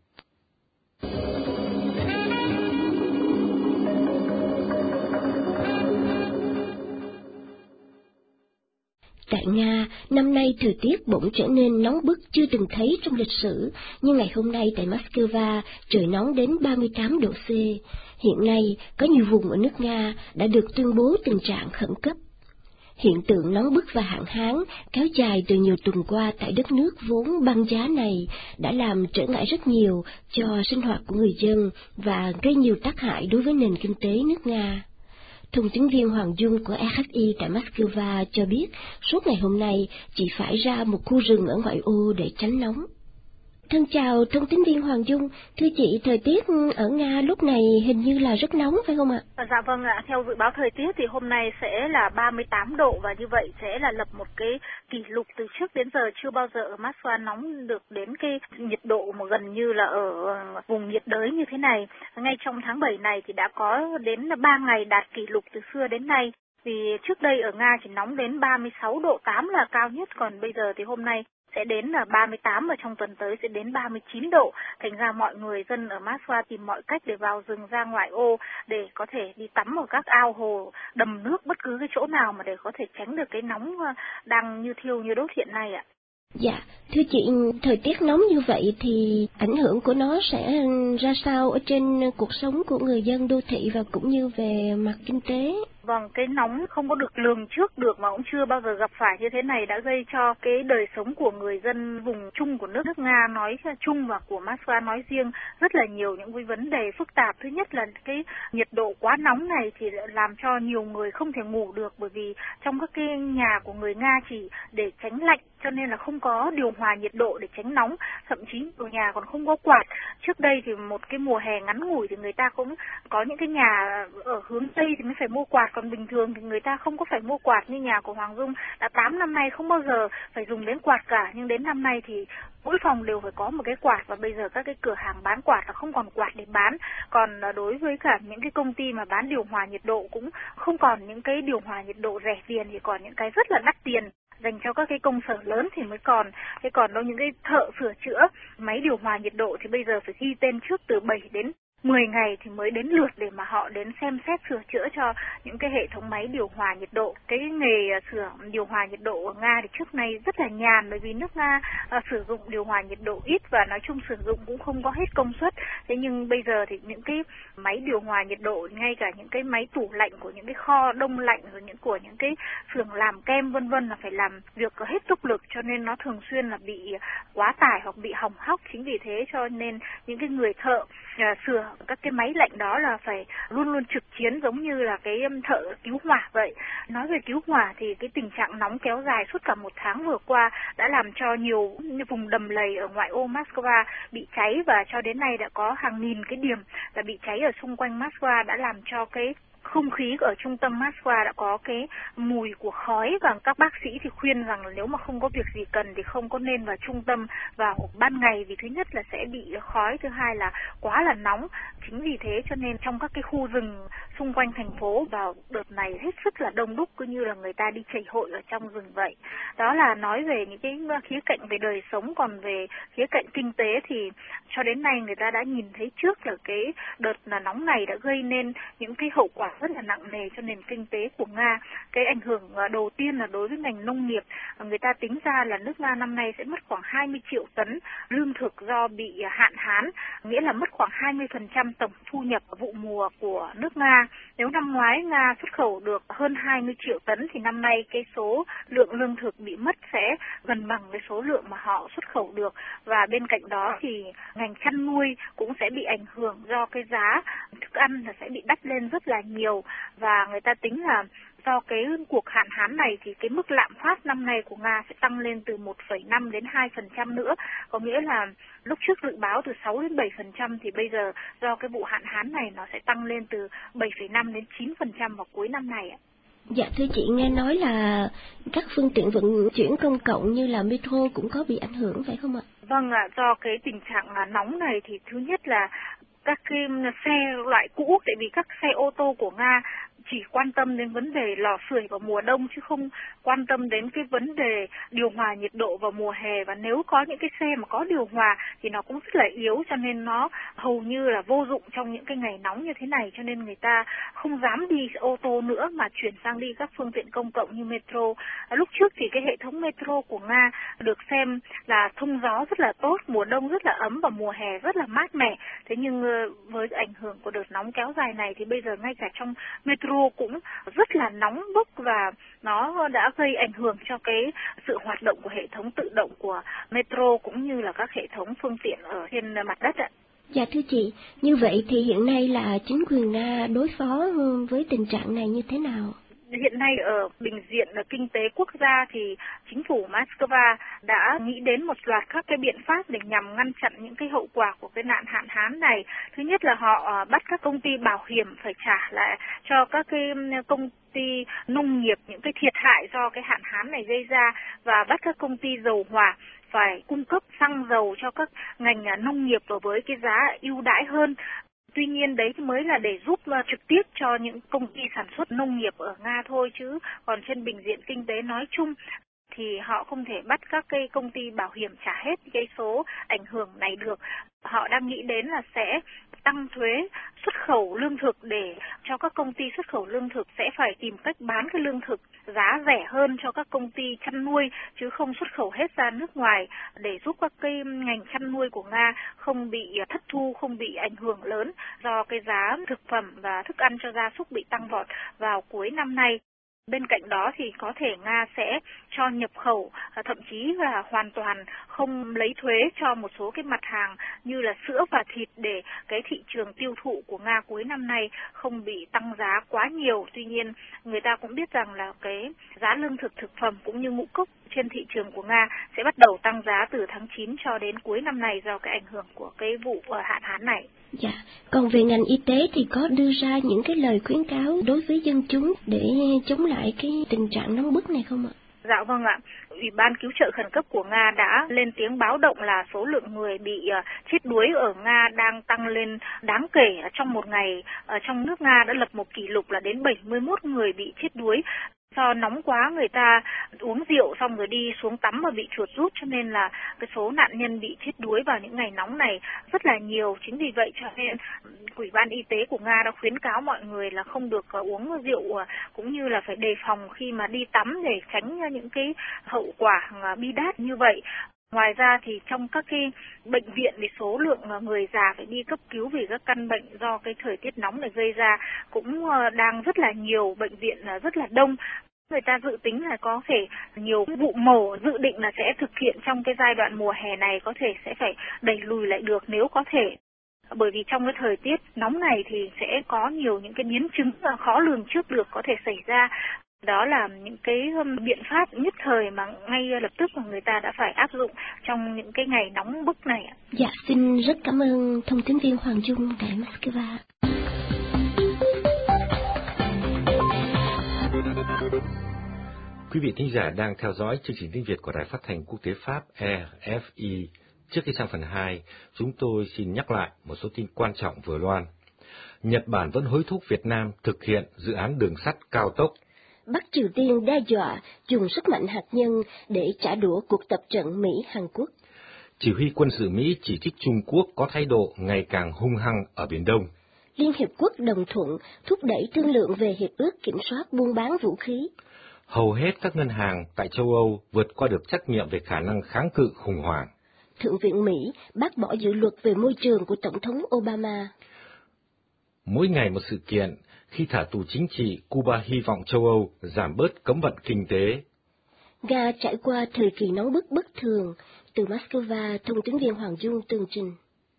Tại Nga, năm nay thời tiết bỗng trở nên nóng bức chưa từng thấy trong lịch sử, nhưng ngày hôm nay tại Moscow, trời nóng đến 38 độ C. Hiện nay, có nhiều vùng ở nước Nga đã được tuyên bố tình trạng khẩn cấp. Hiện tượng nóng bức và hạn hán kéo dài từ nhiều tuần qua tại đất nước vốn băng giá này đã làm trở ngại rất nhiều cho sinh hoạt của người dân và gây nhiều tác hại đối với nền kinh tế nước Nga. Thông tín viên Hoàng Dung của RFI tại Moscow cho biết suốt ngày hôm nay chỉ phải ra một khu rừng ở ngoại ô để tránh nóng. Thân chào thông tín viên Hoàng Dung, thưa chị, thời tiết ở Nga lúc này hình như là rất nóng phải không ạ? Dạ vâng ạ, theo dự báo thời tiết thì hôm nay sẽ là 38 độ và như vậy sẽ là lập một cái kỷ lục từ trước đến giờ chưa bao giờ ở Moscow nóng được đến cái nhiệt độ mà gần như là ở vùng nhiệt đới như thế này. Ngay trong tháng 7 này thì đã có đến 3 ngày đạt kỷ lục từ xưa đến nay. Vì trước đây ở Nga chỉ nóng đến 36 độ 8 là cao nhất, còn bây giờ thì hôm nay sẽ đến là 38 và trong tuần tới sẽ đến 39 độ. Thành ra mọi người dân ở Moscow tìm mọi cách để vào rừng ra ngoại ô để có thể đi tắm ở các ao hồ, đầm nước, bất cứ cái chỗ nào mà để có thể tránh được cái nóng đang như thiêu như đốt hiện nay ạ. Dạ, thưa chị, thời tiết nóng như vậy thì ảnh hưởng của nó sẽ ra sao ở trên cuộc sống của người dân đô thị và cũng như về mặt kinh tế? Vâng, cái nóng không có được lường trước được mà cũng chưa bao giờ gặp phải như thế này đã gây cho cái đời sống của người dân vùng chung của nước Nga nói chung và của Moscow nói riêng rất là nhiều những cái vấn đề phức tạp. Thứ nhất là cái nhiệt độ quá nóng này thì làm cho nhiều người không thể ngủ được, bởi vì trong các cái nhà của người Nga chỉ để tránh lạnh cho nên là không có điều hòa nhiệt độ để tránh nóng, thậm chí ở nhà còn không có quạt. Trước đây thì một cái mùa hè ngắn ngủi thì người ta cũng có những cái nhà ở hướng Tây thì mới phải mua quạt, còn bình thường thì người ta không có phải mua quạt. Như nhà của Hoàng Dung đã 8 năm nay không bao giờ phải dùng đến quạt cả, nhưng đến năm nay thì mỗi phòng đều phải có một cái quạt và bây giờ các cái cửa hàng bán quạt là không còn quạt để bán. Còn đối với cả những cái công ty mà bán điều hòa nhiệt độ cũng không còn những cái điều hòa nhiệt độ rẻ tiền, thì còn những cái rất là đắt tiền dành cho các cái công sở lớn thì mới còn. Thế còn đâu những cái thợ sửa chữa máy điều hòa nhiệt độ thì bây giờ phải ghi tên trước từ 7 đến 10 ngày thì mới đến lượt để mà họ đến xem xét sửa chữa cho những cái hệ thống máy điều hòa nhiệt độ. Cái nghề sửa điều hòa nhiệt độ ở Nga thì trước nay rất là nhàn, bởi vì nước Nga sử dụng điều hòa nhiệt độ ít và nói chung sử dụng cũng không có hết công suất. Thế nhưng bây giờ thì những cái máy điều hòa nhiệt độ, ngay cả những cái máy tủ lạnh của những cái kho đông lạnh rồi của những cái xưởng làm kem vân vân là phải làm việc hết tốc lực, cho nên nó thường xuyên là bị quá tải hoặc bị hỏng hóc. Chính vì thế cho nên những cái người thợ sửa các cái máy lạnh đó là phải luôn luôn trực chiến giống như là cái thợ cứu hỏa vậy. Nói về cứu hỏa thì cái tình trạng nóng kéo dài suốt cả một tháng vừa qua đã làm cho nhiều vùng đầm lầy ở ngoại ô Moscow bị cháy, và cho đến nay đã có hàng nghìn cái điểm là bị cháy ở xung quanh Moscow, đã làm cho cái không khí ở trung tâm Moscow đã có cái mùi của khói, và các bác sĩ thì khuyên rằng nếu mà không có việc gì cần thì không có nên vào trung tâm vào ban ngày, vì thứ nhất là sẽ bị khói, thứ hai là quá là nóng. Chính vì thế cho nên trong các cái khu rừng xung quanh thành phố vào đợt này hết sức là đông đúc, cứ như là người ta đi chảy hội ở trong rừng vậy. Đó là nói về những cái khía cạnh về đời sống. Còn về khía cạnh kinh tế thì cho đến nay người ta đã nhìn thấy trước là cái đợt là nóng này đã gây nên những cái hậu quả rất là nặng nề cho nền kinh tế của Nga. Cái ảnh hưởng đầu tiên là đối với ngành nông nghiệp. Người ta tính ra là nước Nga năm nay sẽ mất khoảng 20 triệu tấn lương thực do bị hạn hán, nghĩa là mất khoảng 20% tổng thu nhập vụ mùa của nước Nga. Nếu năm ngoái Nga xuất khẩu được hơn 20 triệu tấn thì năm nay cái số lượng lương thực bị mất sẽ gần bằng cái số lượng mà họ xuất khẩu được. Và bên cạnh đó thì ngành chăn nuôi cũng sẽ bị ảnh hưởng do cái giá thức ăn là sẽ bị đắt lên rất là nhiều, và người ta tính là do cái cuộc hạn hán này thì cái mức lạm phát năm nay của Nga sẽ tăng lên từ 1,5 đến 2% nữa. Có nghĩa là lúc trước dự báo từ 6 đến 7% thì bây giờ do cái vụ hạn hán này nó sẽ tăng lên từ 7,5 đến 9% vào cuối năm này ạ. Dạ thưa chị, nghe nói là các phương tiện vận chuyển công cộng như là metro cũng có bị ảnh hưởng phải không ạ? Vâng ạ, do cái tình trạng nóng này thì thứ nhất là các cái xe loại cũ, tại vì các xe ô tô của Nga chỉ quan tâm đến vấn đề lò sưởi vào mùa đông chứ không quan tâm đến cái vấn đề điều hòa nhiệt độ vào mùa hè, và nếu có những cái xe mà có điều hòa thì nó cũng rất là yếu, cho nên nó hầu như là vô dụng trong những cái ngày nóng như thế này, cho nên người ta không dám đi ô tô nữa mà chuyển sang đi các phương tiện công cộng như metro. Lúc trước thì cái hệ thống metro của Nga được xem là thông gió rất là tốt, mùa đông rất là ấm và mùa hè rất là mát mẻ. Thế nhưng với ảnh hưởng của đợt nóng kéo dài này thì bây giờ ngay cả trong metro cũng rất là nóng bức, và nó đã gây ảnh hưởng cho cái sự hoạt động của hệ thống tự động của metro cũng như là các hệ thống phương tiện ở trên mặt đất ạ. Dạ thưa chị, như vậy thì hiện nay là chính quyền Nga đối phó với tình trạng này như thế nào? Hiện nay ở bình diện kinh tế quốc gia thì chính phủ Moscow đã nghĩ đến một loạt các cái biện pháp để nhằm ngăn chặn những cái hậu quả của cái nạn hạn hán này. Thứ nhất là họ bắt các công ty bảo hiểm phải trả lại cho các cái công ty nông nghiệp những cái thiệt hại do cái hạn hán này gây ra, và bắt các công ty dầu hỏa phải cung cấp xăng dầu cho các ngành nông nghiệp với cái giá ưu đãi hơn. Tuy nhiên đấy mới là để giúp trực tiếp cho những công ty sản xuất nông nghiệp ở Nga thôi, chứ còn trên bình diện kinh tế nói chung thì họ không thể bắt các cái công ty bảo hiểm trả hết cái số ảnh hưởng này được. Họ đang nghĩ đến là sẽ tăng thuế xuất khẩu lương thực để cho các công ty xuất khẩu lương thực sẽ phải tìm cách bán cái lương thực giá rẻ hơn cho các công ty chăn nuôi, chứ không xuất khẩu hết ra nước ngoài, để giúp các cái ngành chăn nuôi của Nga không bị thất thu, không bị ảnh hưởng lớn do cái giá thực phẩm và thức ăn cho gia súc bị tăng vọt vào cuối năm nay. Bên cạnh đó thì có thể Nga sẽ cho nhập khẩu, thậm chí là hoàn toàn không lấy thuế cho một số cái mặt hàng như là sữa và thịt, để cái thị trường tiêu thụ của Nga cuối năm nay không bị tăng giá quá nhiều. Tuy nhiên, người ta cũng biết rằng là cái giá lương thực thực phẩm cũng như ngũ cốc trên thị trường của Nga sẽ bắt đầu tăng giá từ tháng 9 cho đến cuối năm này do cái ảnh hưởng của cái vụ hạn hán này. Dạ, còn về ngành y tế thì có đưa ra những cái lời khuyến cáo đối với dân chúng để chống lại cái tình trạng nóng bức này không ạ? Dạ vâng ạ. Ủy ban cứu trợ khẩn cấp của Nga đã lên tiếng báo động là số lượng người bị chết đuối ở Nga đang tăng lên đáng kể. Trong một ngày, trong nước Nga đã lập một kỷ lục là đến 71 người bị chết đuối. Do nóng quá, người ta uống rượu xong rồi đi xuống tắm và bị chuột rút, cho nên là cái số nạn nhân bị chết đuối vào những ngày nóng này rất là nhiều. Chính vì vậy cho nên Ủy ban y tế của Nga đã khuyến cáo mọi người là không được uống rượu, cũng như là phải đề phòng khi mà đi tắm để tránh những cái hậu quả bi đát như vậy. Ngoài ra thì trong các cái bệnh viện thì số lượng người già phải đi cấp cứu vì các căn bệnh do cái thời tiết nóng này gây ra cũng đang rất là nhiều, bệnh viện rất là đông. Người ta dự tính là có thể nhiều vụ mổ dự định là sẽ thực hiện trong cái giai đoạn mùa hè này có thể sẽ phải đẩy lùi lại được nếu có thể. Bởi vì trong cái thời tiết nóng này thì sẽ có nhiều những cái biến chứng khó lường trước được có thể xảy ra. Đó là những cái biện pháp nhất thời mà ngay lập tức mà người ta đã phải áp dụng trong những cái ngày nóng bức này. Dạ, xin rất cảm ơn thông tín viên Hoàng Dung tại Moscow. Quý vị thính giả đang theo dõi chương trình tiếng Việt của Đài Phát thanh Quốc tế Pháp RFI. Trước khi sang phần 2, chúng tôi xin nhắc lại một số tin quan trọng vừa loan. Nhật Bản vẫn hối thúc Việt Nam thực hiện dự án đường sắt cao tốc. Bắc Triều Tiên đe dọa dùng sức mạnh hạt nhân để trả đũa cuộc tập trận Mỹ-Hàn Quốc. Chỉ huy quân sự Mỹ chỉ trích Trung Quốc có thái độ ngày càng hung hăng ở Biển Đông. Liên Hiệp Quốc đồng thuận thúc đẩy thương lượng về hiệp ước kiểm soát buôn bán vũ khí. Hầu hết các ngân hàng tại châu Âu vượt qua được trách nhiệm về khả năng kháng cự khủng hoảng. Thượng viện Mỹ bác bỏ dự luật về môi trường của Tổng thống Obama. Mỗi ngày một sự kiện, khi thả tù chính trị, Cuba hy vọng châu Âu giảm bớt cấm vận kinh tế. Nga trải qua thời kỳ nóng bức bất thường. Từ Moscow, thông tín viên Hoàng Dung tường trình.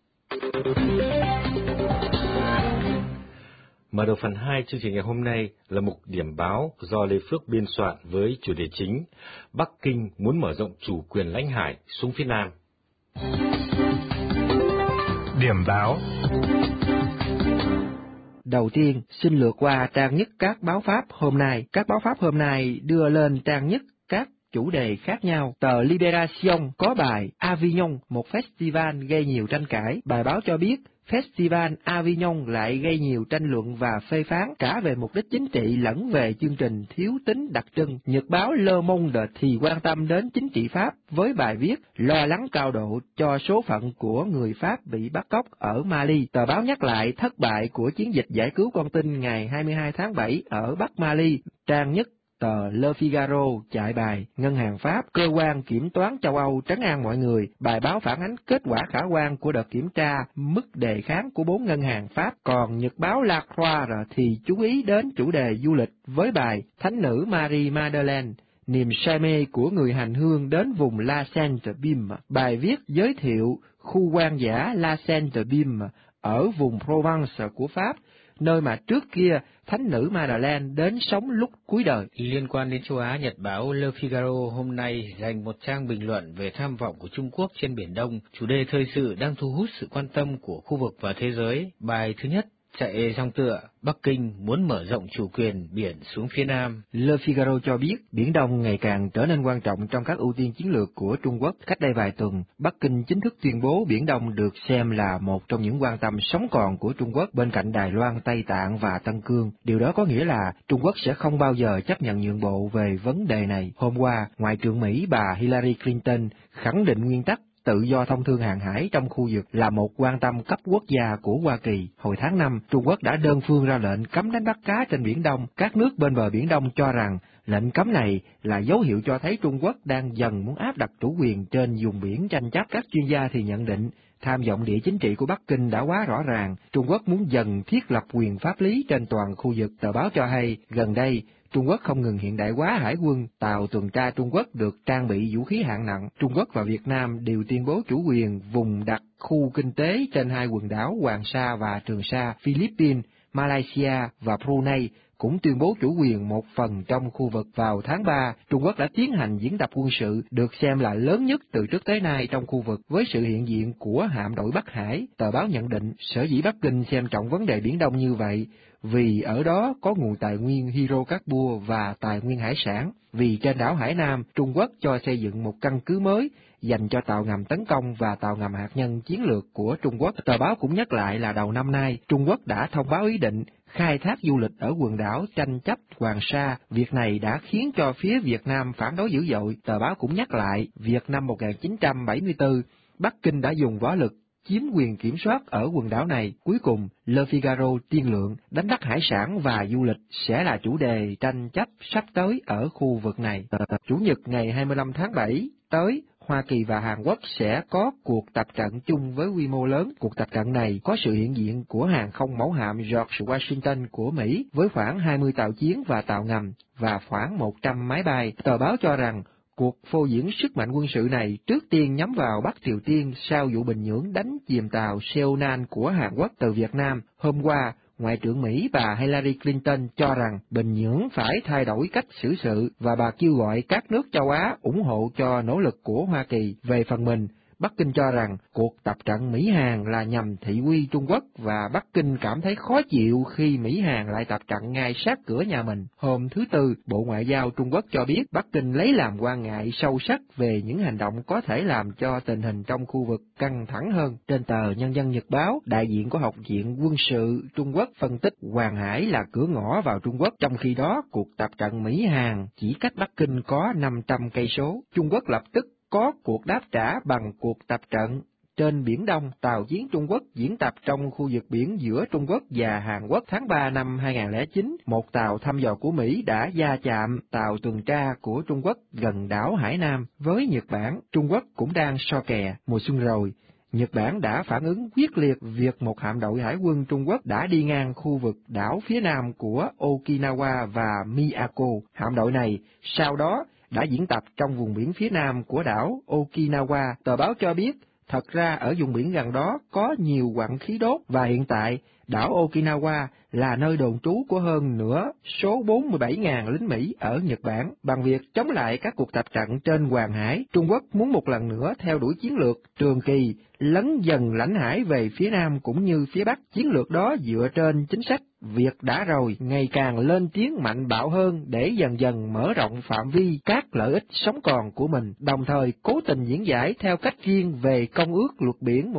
Mở đầu phần 2 chương trình ngày hôm nay là mục điểm báo do Lê Phước biên soạn với chủ đề chính: Bắc Kinh muốn mở rộng chủ quyền lãnh hải xuống phía Nam. Điểm báo. Đầu tiên, xin lược qua trang nhất các báo Pháp hôm nay. Các báo Pháp hôm nay đưa lên trang nhất các chủ đề khác nhau. Tờ Libération có bài Avignon, một festival gây nhiều tranh cãi. Bài báo cho biết Festival Avignon lại gây nhiều tranh luận và phê phán cả về mục đích chính trị lẫn về chương trình thiếu tính đặc trưng. Nhật báo Le Monde thì quan tâm đến chính trị Pháp với bài viết lo lắng cao độ cho số phận của người Pháp bị bắt cóc ở Mali. Tờ báo nhắc lại thất bại của chiến dịch giải cứu con tin ngày 22 tháng 7 ở Bắc Mali. Trang nhất tờ Le Figaro chạy bài Ngân hàng Pháp, cơ quan kiểm toán châu Âu trấn an mọi người. Bài báo phản ánh kết quả khả quan của đợt kiểm tra mức đề kháng của 4 ngân hàng Pháp. Còn Nhật báo La Croix thì chú ý đến chủ đề du lịch với bài Thánh nữ Marie Madeleine, niềm say mê của người hành hương đến vùng La Sainte-Baume. Bài viết giới thiệu khu hoang dã La Sainte-Baume ở vùng Provence của Pháp, nơi mà trước kia Thánh nữ Madeleine đến sống lúc cuối đời. Liên quan đến châu Á, Nhật báo Le Figaro hôm nay dành một trang bình luận về tham vọng của Trung Quốc trên Biển Đông. Chủ đề thời sự đang thu hút sự quan tâm của khu vực và thế giới. Bài thứ nhất chạy trong tựa Bắc Kinh muốn mở rộng chủ quyền biển xuống phía Nam. Le Figaro cho biết Biển Đông ngày càng trở nên quan trọng trong các ưu tiên chiến lược của Trung Quốc. Cách đây vài tuần, Bắc Kinh chính thức tuyên bố Biển Đông được xem là một trong những quan tâm sống còn của Trung Quốc bên cạnh Đài Loan, Tây Tạng và Tân Cương. Điều đó có nghĩa là Trung Quốc sẽ không bao giờ chấp nhận nhượng bộ về vấn đề này. Hôm qua, Ngoại trưởng Mỹ bà Hillary Clinton khẳng định nguyên tắc tự do thông thương hàng hải trong khu vực là một quan tâm cấp quốc gia của Hoa Kỳ. Hồi tháng 5, Trung Quốc đã đơn phương ra lệnh cấm đánh bắt cá trên Biển Đông. Các nước bên bờ Biển Đông cho rằng lệnh cấm này là dấu hiệu cho thấy Trung Quốc đang dần muốn áp đặt chủ quyền trên vùng biển tranh chấp. Các chuyên gia thì nhận định tham vọng địa chính trị của Bắc Kinh đã quá rõ ràng. Trung Quốc muốn dần thiết lập quyền pháp lý trên toàn khu vực. Tờ báo cho hay gần đây Trung Quốc không ngừng hiện đại hóa hải quân, tàu tuần tra Trung Quốc được trang bị vũ khí hạng nặng. Trung Quốc và Việt Nam đều tuyên bố chủ quyền vùng đặc khu kinh tế trên hai quần đảo Hoàng Sa và Trường Sa. Philippines, Malaysia và Brunei cũng tuyên bố chủ quyền một phần trong khu vực. Vào tháng 3, Trung Quốc đã tiến hành diễn tập quân sự được xem là lớn nhất từ trước tới nay trong khu vực với sự hiện diện của hạm đội Bắc Hải. Tờ báo nhận định sở dĩ Bắc Kinh xem trọng vấn đề Biển Đông như vậy vì ở đó có nguồn tài nguyên hydrocarbon và tài nguyên hải sản. Vì trên đảo Hải Nam, Trung Quốc cho xây dựng một căn cứ mới dành cho tàu ngầm tấn công và tàu ngầm hạt nhân chiến lược của Trung Quốc. Tờ báo cũng nhắc lại là đầu năm nay, Trung Quốc đã thông báo ý định khai thác du lịch ở quần đảo tranh chấp Hoàng Sa. Việc này đã khiến cho phía Việt Nam phản đối dữ dội. Tờ báo cũng nhắc lại, việc năm 1974, Bắc Kinh đã dùng võ lực chiếm quyền kiểm soát ở quần đảo này. Cuối cùng, Le Figaro tiên lượng đánh bắt hải sản và du lịch sẽ là chủ đề tranh chấp sắp tới ở khu vực này. Chủ nhật ngày 25 tháng 7 tới, Hoa Kỳ và Hàn Quốc sẽ có cuộc tập trận chung với quy mô lớn. Cuộc tập trận này có sự hiện diện của hàng không mẫu hạm George Washington của Mỹ với khoảng 20 tàu chiến và tàu ngầm và khoảng 100 máy bay. Tờ báo cho rằng Cuộc phô diễn sức mạnh quân sự này trước tiên nhắm vào Bắc Triều Tiên sau vụ Bình Nhưỡng đánh chìm tàu Seonan của Hàn Quốc từ Việt Nam. Hôm qua, Ngoại trưởng Mỹ bà Hillary Clinton cho rằng Bình Nhưỡng phải thay đổi cách xử sự và bà kêu gọi các nước châu Á ủng hộ cho nỗ lực của Hoa Kỳ. Về phần mình, Bắc Kinh cho rằng cuộc tập trận Mỹ-Hàn là nhằm thị uy Trung Quốc và Bắc Kinh cảm thấy khó chịu khi Mỹ-Hàn lại tập trận ngay sát cửa nhà mình. Hôm thứ Tư, Bộ Ngoại giao Trung Quốc cho biết Bắc Kinh lấy làm quan ngại sâu sắc về những hành động có thể làm cho tình hình trong khu vực căng thẳng hơn. Trên tờ Nhân dân Nhật báo, đại diện của Học viện Quân sự Trung Quốc phân tích Hoàng Hải là cửa ngõ vào Trung Quốc, trong khi đó cuộc tập trận Mỹ-Hàn chỉ cách Bắc Kinh có 500 cây số. Trung Quốc lập tức có cuộc đáp trả bằng cuộc tập trận trên Biển Đông. Tàu chiến Trung Quốc diễn tập trong khu vực biển giữa Trung Quốc và Hàn Quốc. Tháng 3 năm 2009, một tàu thăm dò của Mỹ đã va chạm tàu tuần tra của Trung Quốc gần đảo Hải Nam. Với Nhật Bản, Trung Quốc cũng đang so kè. Mùa xuân rồi, Nhật Bản đã phản ứng quyết liệt việc một hạm đội hải quân Trung Quốc đã đi ngang khu vực đảo phía nam của Okinawa và Miyako. Hạm đội này sau đó đã diễn tập trong vùng biển phía nam của đảo Okinawa. Tờ báo cho biết, thật ra ở vùng biển gần đó có nhiều quặng khí đốt và hiện tại đảo Okinawa là nơi đồn trú của hơn nửa số 47.000 lính Mỹ ở Nhật Bản. Bằng việc chống lại các cuộc tập trận trên Hoàng Hải, Trung Quốc muốn một lần nữa theo đuổi chiến lược trường kỳ lấn dần lãnh hải về phía Nam cũng như phía Bắc. Chiến lược đó dựa trên chính sách việc đã rồi ngày càng lên tiếng mạnh bạo hơn để dần dần mở rộng phạm vi các lợi ích sống còn của mình, đồng thời cố tình diễn giải theo cách riêng về Công ước Luật Biển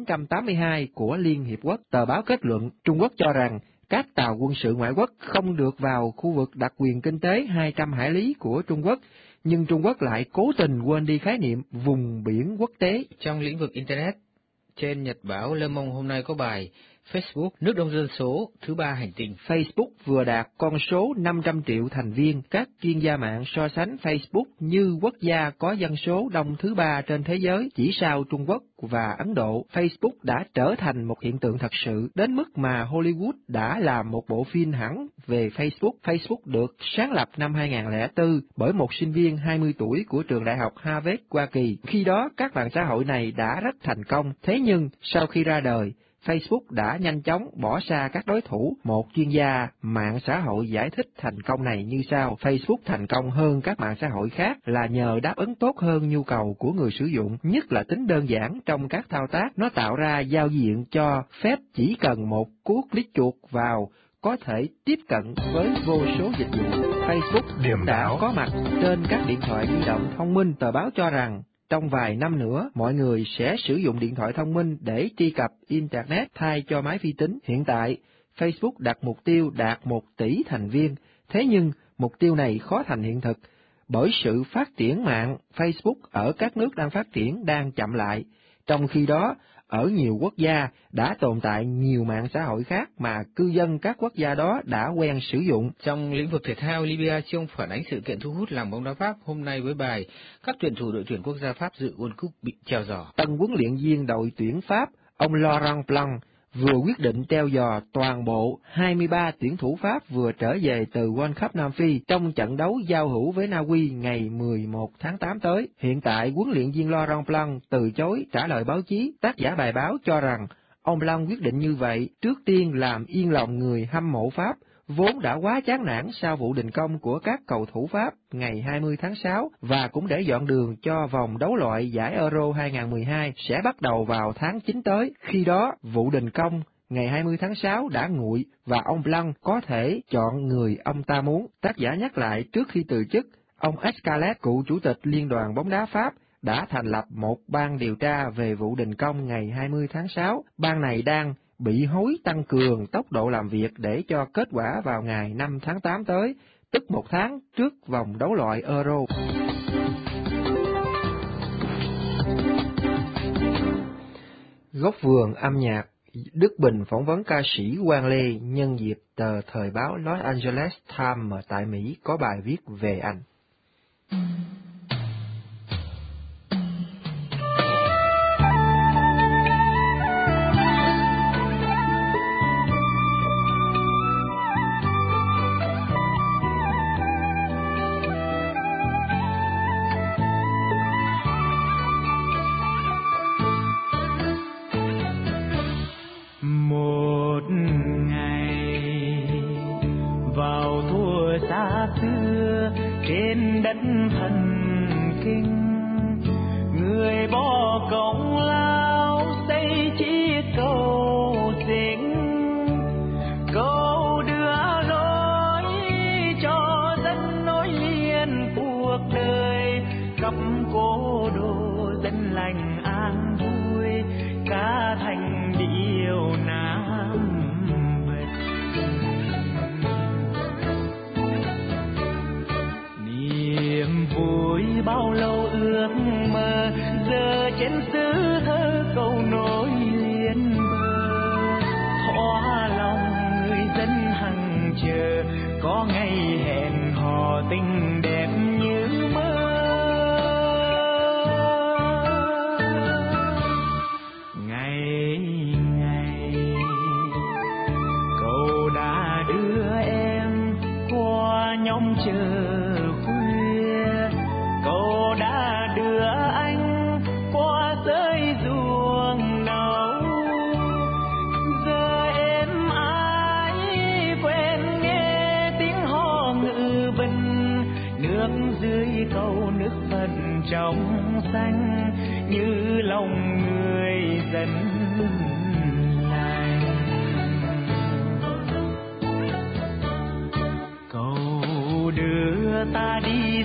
1982 của Liên Hiệp Quốc. Tờ báo kết luận Trung Quốc cho rằng các tàu quân sự ngoại quốc không được vào khu vực đặc quyền kinh tế 200 hải lý của Trung Quốc, nhưng Trung Quốc lại cố tình quên đi khái niệm vùng biển quốc tế. Trong lĩnh vực Internet, trên Nhật báo Le Monde hôm nay có bài Facebook, nước đông dân số, thứ ba hành tinh. Facebook vừa đạt con số 500 triệu thành viên. Các chuyên gia mạng so sánh Facebook như quốc gia có dân số đông thứ ba trên thế giới, chỉ sau Trung Quốc và Ấn Độ. Facebook đã trở thành một hiện tượng thật sự, đến mức mà Hollywood đã làm một bộ phim hẳn về Facebook. Facebook được sáng lập năm 2004 bởi một sinh viên 20 tuổi của trường đại học Harvard, Hoa Kỳ. Khi đó, các mạng xã hội này đã rất thành công. Thế nhưng, sau khi ra đời, Facebook đã nhanh chóng bỏ xa các đối thủ. Một chuyên gia mạng xã hội giải thích thành công này như sau: Facebook thành công hơn các mạng xã hội khác là nhờ đáp ứng tốt hơn nhu cầu của người sử dụng, nhất là tính đơn giản trong các thao tác. Nó tạo ra giao diện cho phép chỉ cần một cú click chuột vào có thể tiếp cận với vô số dịch vụ. Facebook đã có mặt trên các điện thoại di động thông minh. Tờ báo cho rằng trong vài năm nữa, mọi người sẽ sử dụng điện thoại thông minh để truy cập Internet thay cho máy vi tính. Hiện tại, Facebook đặt mục tiêu đạt 1 tỷ thành viên. Thế nhưng, mục tiêu này khó thành hiện thực, bởi sự phát triển mạng Facebook ở các nước đang phát triển đang chậm lại. Trong khi đó, ở nhiều quốc gia đã tồn tại nhiều mạng xã hội khác mà cư dân các quốc gia đó đã quen sử dụng. Trong lĩnh vực thể thao, Libya Chung phản ánh sự kiện thu hút làng bóng đá Pháp hôm nay với bài các tuyển thủ đội tuyển quốc gia Pháp dự World Cup bị treo giò. Tân huấn luyện viên đội tuyển Pháp, ông Laurent Blanc, vừa quyết định treo giò toàn bộ 23 tuyển thủ Pháp vừa trở về từ World Cup Nam Phi trong trận đấu giao hữu với Na Uy ngày 11 tháng 8 tới. Hiện tại, huấn luyện viên Laurent Blanc từ chối trả lời báo chí. Tác giả bài báo cho rằng ông Blanc quyết định như vậy trước tiên làm yên lòng người hâm mộ Pháp, vốn đã quá chán nản sau vụ đình công của các cầu thủ Pháp ngày 20 tháng 6 và cũng để dọn đường cho vòng đấu loại giải Euro 2012 sẽ bắt đầu vào tháng 9 tới. Khi đó, vụ đình công ngày 20 tháng 6 đã nguội và ông Blanc có thể chọn người ông ta muốn. Tác giả nhắc lại trước khi từ chức, ông Escalet, cựu chủ tịch Liên đoàn bóng đá Pháp, đã thành lập một ban điều tra về vụ đình công ngày 20 tháng 6. Ban này đang bị hối tăng cường tốc độ làm việc để cho kết quả vào ngày 5 tháng 8 tới, tức 1 tháng trước vòng đấu loại Euro. Góc vườn âm nhạc, Đức Bình phỏng vấn ca sĩ Quang Lê nhân dịp tờ thời báo Los Angeles Times tại Mỹ có bài viết về anh.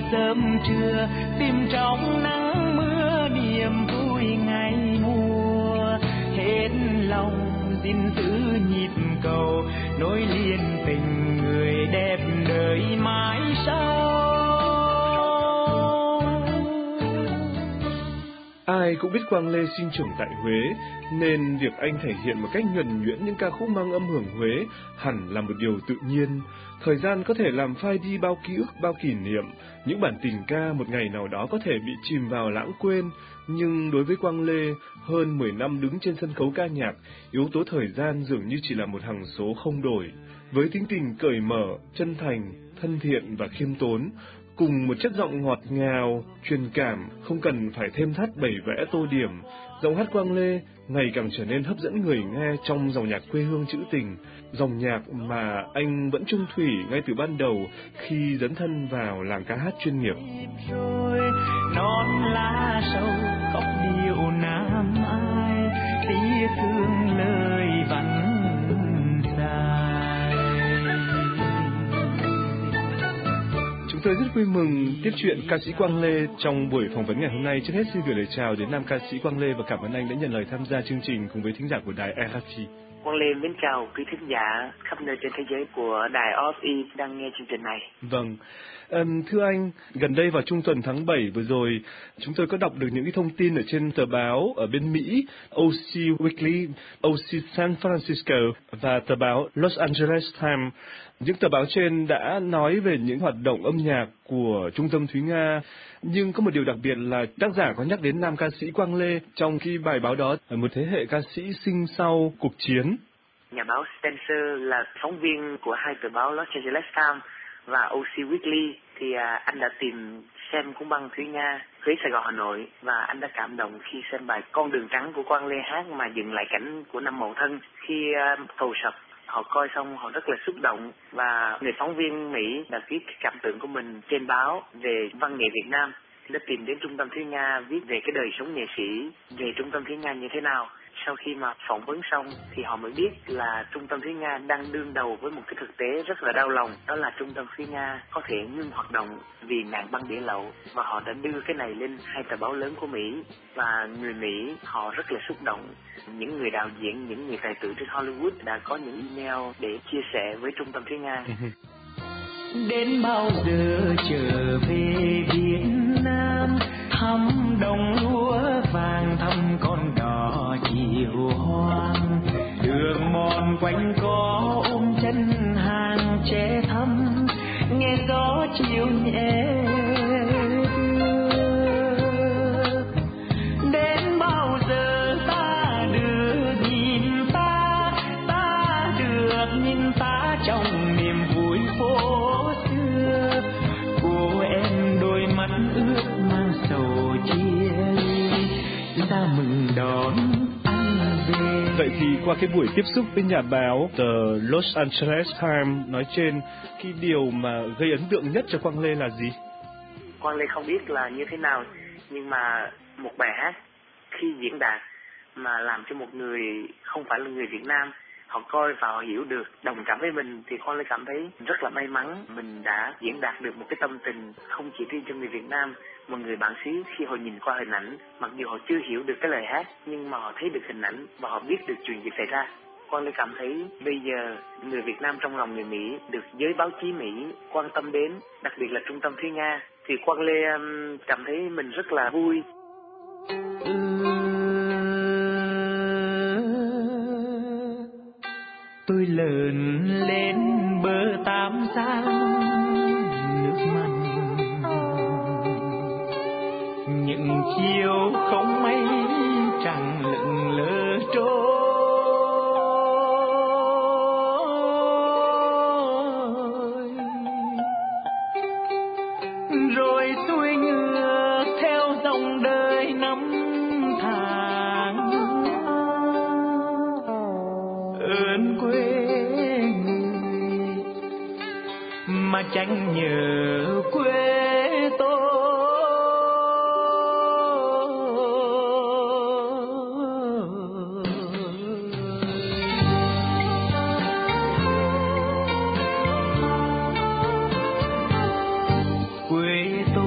sớm trưa, tìm trong nắng mưa niềm vui ngày mùa. Hết lòng gìn giữ nhịp cầu, nối liền tình người đẹp đời mãi sau. Ai cũng biết Quang Lê sinh trưởng tại Huế, nên việc anh thể hiện một cách nhuần nhuyễn những ca khúc mang âm hưởng Huế hẳn là một điều tự nhiên. Thời gian có thể làm phai đi bao ký ức, bao kỷ niệm, những bản tình ca một ngày nào đó có thể bị chìm vào lãng quên, nhưng đối với Quang Lê, hơn 10 năm đứng trên sân khấu ca nhạc, yếu tố thời gian dường như chỉ là một hằng số không đổi. Với tính tình cởi mở, chân thành, thân thiện và khiêm tốn, cùng một chất giọng ngọt ngào, truyền cảm, không cần phải thêm thắt bẩy vẽ tô điểm, giọng hát Quang Lê ngày càng trở nên hấp dẫn người nghe trong dòng nhạc quê hương trữ tình, dòng nhạc mà anh vẫn chung thủy ngay từ ban đầu khi dấn thân vào làng ca hát chuyên nghiệp. Rồi non lá sâu khóc điệu nam ai, tiếc thương lời vặn dài. Chúng tôi rất vui mừng tiếp chuyện ca sĩ Quang Lê trong buổi phỏng vấn ngày hôm nay. Trước hết xin gửi lời chào đến nam ca sĩ Quang Lê và cảm ơn anh đã nhận lời tham gia chương trình cùng với thính giả của đài RFI. Quang Lê mến chào quý thính giả khắp nơi trên thế giới của đài RFI đang nghe chương trình này. Vâng. Thưa anh, gần đây vào trung tuần tháng 7 vừa rồi, chúng tôi có đọc được những cái thông tin ở trên tờ báo ở bên Mỹ, OC Weekly, OC San Francisco và tờ báo Los Angeles Times. Những tờ báo trên đã nói về những hoạt động âm nhạc của Trung tâm Thúy Nga, nhưng có một điều đặc biệt là tác giả có nhắc đến nam ca sĩ Quang Lê trong khi bài báo đó là một thế hệ ca sĩ sinh sau cuộc chiến. Nhà báo Spencer là phóng viên của hai tờ báo Los Angeles Times và OC Weekly thì anh đã tìm xem cuốn băng Thúy Nga Huế Sài Gòn Hà Nội và anh đã cảm động khi xem bài Con Đường Trắng của Quang Lê hát mà dựng lại cảnh của năm Mậu Thân khi cầu sập. Họ coi xong họ rất là xúc động và người phóng viên Mỹ đã viết cảm tưởng của mình trên báo về văn nghệ Việt Nam, đã tìm đến Trung tâm Thúy Nga viết về cái đời sống nghệ sĩ, về Trung tâm Thúy Nga như thế nào. Sau khi mà phỏng vấn xong thì họ mới biết là Trung tâm Thúy Nga đang đương đầu với một cái thực tế rất là đau lòng, đó là Trung tâm Thúy Nga có thể ngưng hoạt động vì nạn băng đĩa lậu, và họ đã đưa cái này lên hai tờ báo lớn của Mỹ và người Mỹ họ rất là xúc động. Những người đạo diễn, những người tài tử trên Hollywood đã có những email để chia sẻ với Trung tâm Thúy Nga. Đến bao giờ trở về Việt Nam, thăm đồng lúa vàng, thăm con đò chiều hoang, đường mòn quanh co ôm chân hàng trẻ thăm, nghe gió chiều nhẹ đưa. Đến bao giờ ta được nhìn ta được nhìn ta trong niềm vui phố xưa. Cô em đôi mắt ướt mang sầu chia ly, ta mừng đón anh về. Vậy thì qua cái buổi tiếp xúc với nhà báo The Los Angeles Times nói trên, cái điều mà gây ấn tượng nhất cho Quang Lê là gì? Quang Lê không biết là như thế nào, nhưng mà một bài hát khi diễn đạt mà làm cho một người không phải là người Việt Nam họ coi và họ hiểu được, đồng cảm với mình, thì Quang Lê cảm thấy rất là may mắn mình đã diễn đạt được một cái tâm tình không chỉ riêng cho người Việt Nam, một người bản xứ khi họ nhìn qua hình ảnh, mặc dù họ chưa hiểu được cái lời hát nhưng mà họ thấy được hình ảnh và họ biết được chuyện gì xảy ra. Quang Lê cảm thấy bây giờ người Việt Nam trong lòng người Mỹ được giới báo chí Mỹ quan tâm đến, đặc biệt là Trung tâm Thúy Nga, thì Quang Lê cảm thấy mình rất là vui. Tôi lớn lên bờ Tam Giang nước mặn, những chiều không mây trăng lững lờ trôi, rồi xuôi ngược theo dòng đời năm tháng. Ơn quê người mà chẳng nhớ quê tôi. Quê tôi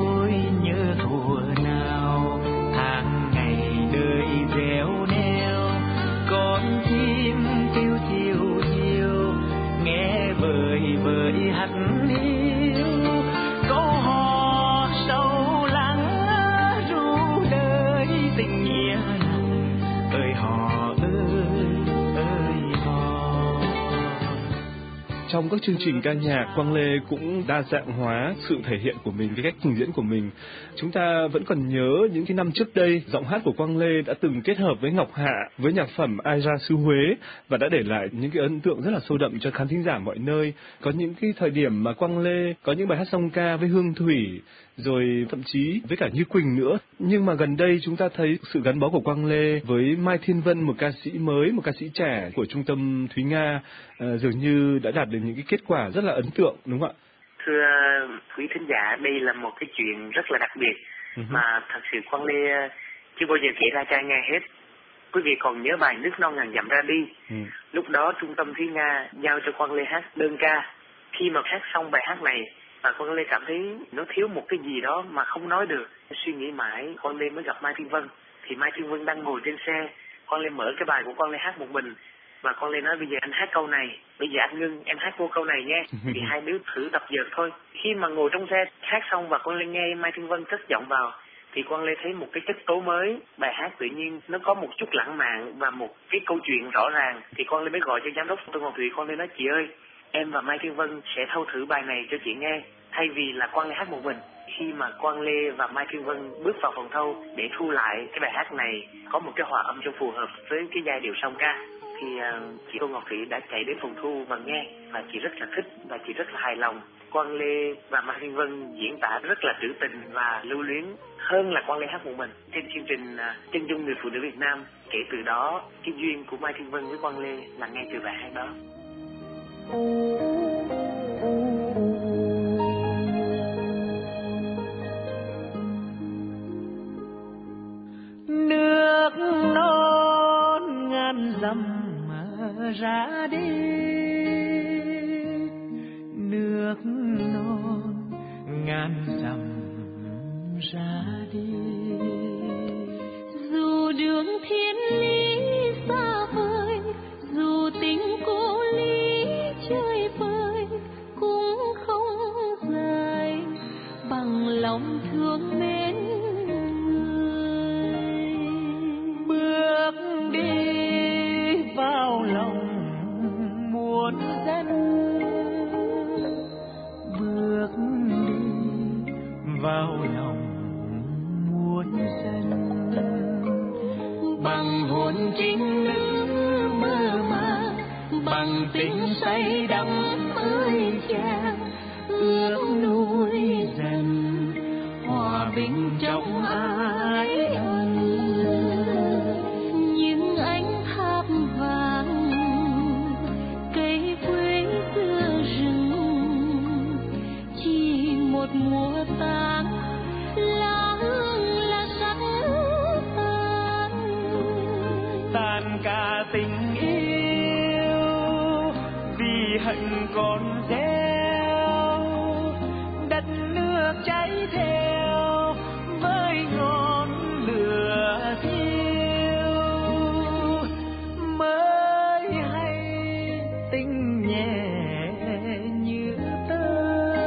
trong các chương trình ca nhạc, Quang Lê cũng đa dạng hóa sự thể hiện của mình, cái cách trình diễn của mình. Chúng ta vẫn còn nhớ những cái năm trước đây, giọng hát của Quang Lê đã từng kết hợp với Ngọc Hạ với nhạc phẩm Ai Ra Xứ Huế và đã để lại những cái ấn tượng rất là sâu đậm cho khán thính giả mọi nơi. Có những cái thời điểm mà Quang Lê có những bài hát song ca với Hương Thủy, rồi thậm chí với cả Như Quỳnh nữa. Nhưng mà gần đây chúng ta thấy sự gắn bó của Quang Lê với Mai Thiên Vân, một ca sĩ mới, một ca sĩ trẻ của trung tâm Thúy Nga, dường như đã đạt được những cái kết quả rất là ấn tượng, đúng không ạ? Thưa quý thính giả, đây là một cái chuyện rất là đặc biệt mà thật sự Quang Lê chưa bao giờ kể ra cho nghe hết. Quý vị còn nhớ bài Nước Non Ngàn Dặm Ra Đi? Lúc đó trung tâm Thúy Nga giao cho Quang Lê hát đơn ca. Khi mà hát xong bài hát này, và Quang Lê cảm thấy nó thiếu một cái gì đó mà không nói được. Suy nghĩ mãi, Quang Lê mới gặp Mai Thiên Vân. Thì Mai Thiên Vân đang ngồi trên xe, Quang Lê mở cái bài của Quang Lê hát một mình. Và Quang Lê nói bây giờ anh hát câu này, bây giờ anh ngưng, em hát vô câu này nha. Thì hai đứa thử tập dượt thôi. Khi mà ngồi trong xe hát xong và Quang Lê nghe Mai Thiên Vân cất giọng vào, thì Quang Lê thấy một cái chất tố mới. Bài hát tự nhiên nó có một chút lãng mạn và một cái câu chuyện rõ ràng. Thì Quang Lê mới gọi cho giám đốc Tô Ngọc Thủy. Quang Lê nói chị ơi, em và Mai Thiên Vân sẽ thâu thử bài này cho chị nghe, thay vì là Quang Lê hát một mình. Khi mà Quang Lê và Mai Thiên Vân bước vào phòng thâu để thu lại cái bài hát này, có một cái hòa âm cho phù hợp với cái giai điệu song ca, thì chị Tô Ngọc Thủy đã chạy đến phòng thu và nghe, và chị rất là thích và chị rất là hài lòng. Quang Lê và Mai Thiên Vân diễn tả rất là trữ tình và lưu luyến hơn là Quang Lê hát một mình trên chương trình Chân dung người phụ nữ Việt Nam. Kể từ đó, cái duyên của Mai Thiên Vân với Quang Lê là ngay từ bài hát đó. Nước non ngàn dặm ra đi, nước non ngàn dặm ra đi. Dù đường thiên lý xa vời, dù tình cô lý chơi vơi, cũng không rời bằng lòng thương mến người. Bước đi vào lòng muôn dân, bước đi vào lòng muôn dân. Bằng hồn trinh nữ mơ màng, bằng tình say đắm ơi chàng, ước nuôi dần hòa bình trong ái ân. Những ánh tháp vàng, cây quế giữa rừng, chỉ một mùa tang lá là sắc tan. Tàn cả tình yêu vì hận còn gieo, đất nước cháy theo với ngọn lửa thiêu. Mới hay tình nhẹ như tơ,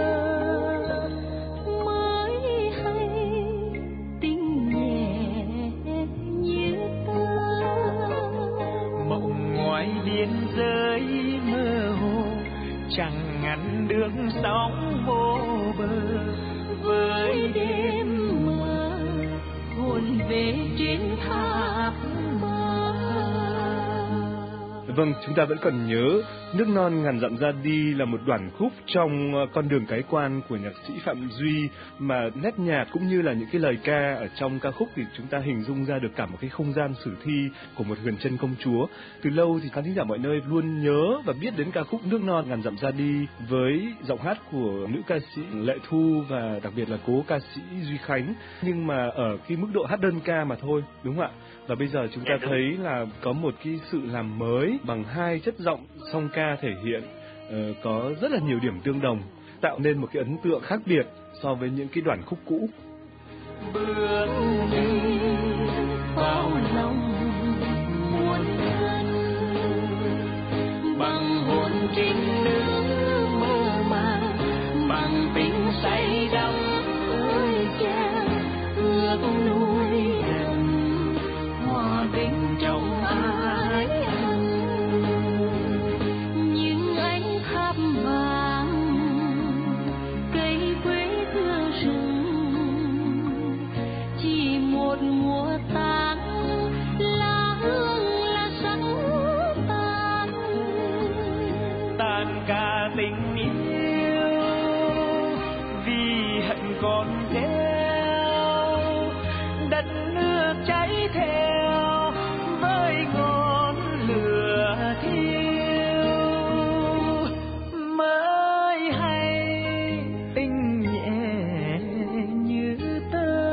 mới hay tình nhẹ như tơ. Mộng ngoài biên giới mơ hồ, chẳng ngăn được sóng vô bờ. Với đêm mơ hồn về trên tháp mơ. Vâng, chúng ta vẫn còn nhớ Nước Non Ngàn Dặm Ra Đi là một đoạn khúc trong Con Đường Cái Quan của nhạc sĩ Phạm Duy, mà nét nhạc cũng như là những cái lời ca ở trong ca khúc thì chúng ta hình dung ra được cả một cái không gian sử thi của một huyền chân công chúa. Từ lâu thì khán thính giả mọi nơi luôn nhớ và biết đến ca khúc Nước Non Ngàn Dặm Ra Đi với giọng hát của nữ ca sĩ Lệ Thu và đặc biệt là cố ca sĩ Duy Khánh, nhưng mà ở cái mức độ hát đơn ca mà thôi, đúng không ạ? Và bây giờ chúng ta thấy là có một cái sự làm mới bằng hai chất giọng song ca thể hiện có rất là nhiều điểm tương đồng, tạo nên một cái ấn tượng khác biệt so với những cái đoạn khúc cũ. Bước đi vào lòng muôn dân, bằng hồn trinh nữ mơ màng, bằng tình say đắm ơi chàng, ước nuôi dần hòa bình trong ái ân. Những ánh tháp tình yêu, vì hận còn theo đất nước cháy theo với ngọn lửa thiêu. Mới hay tình nhẹ như tơ,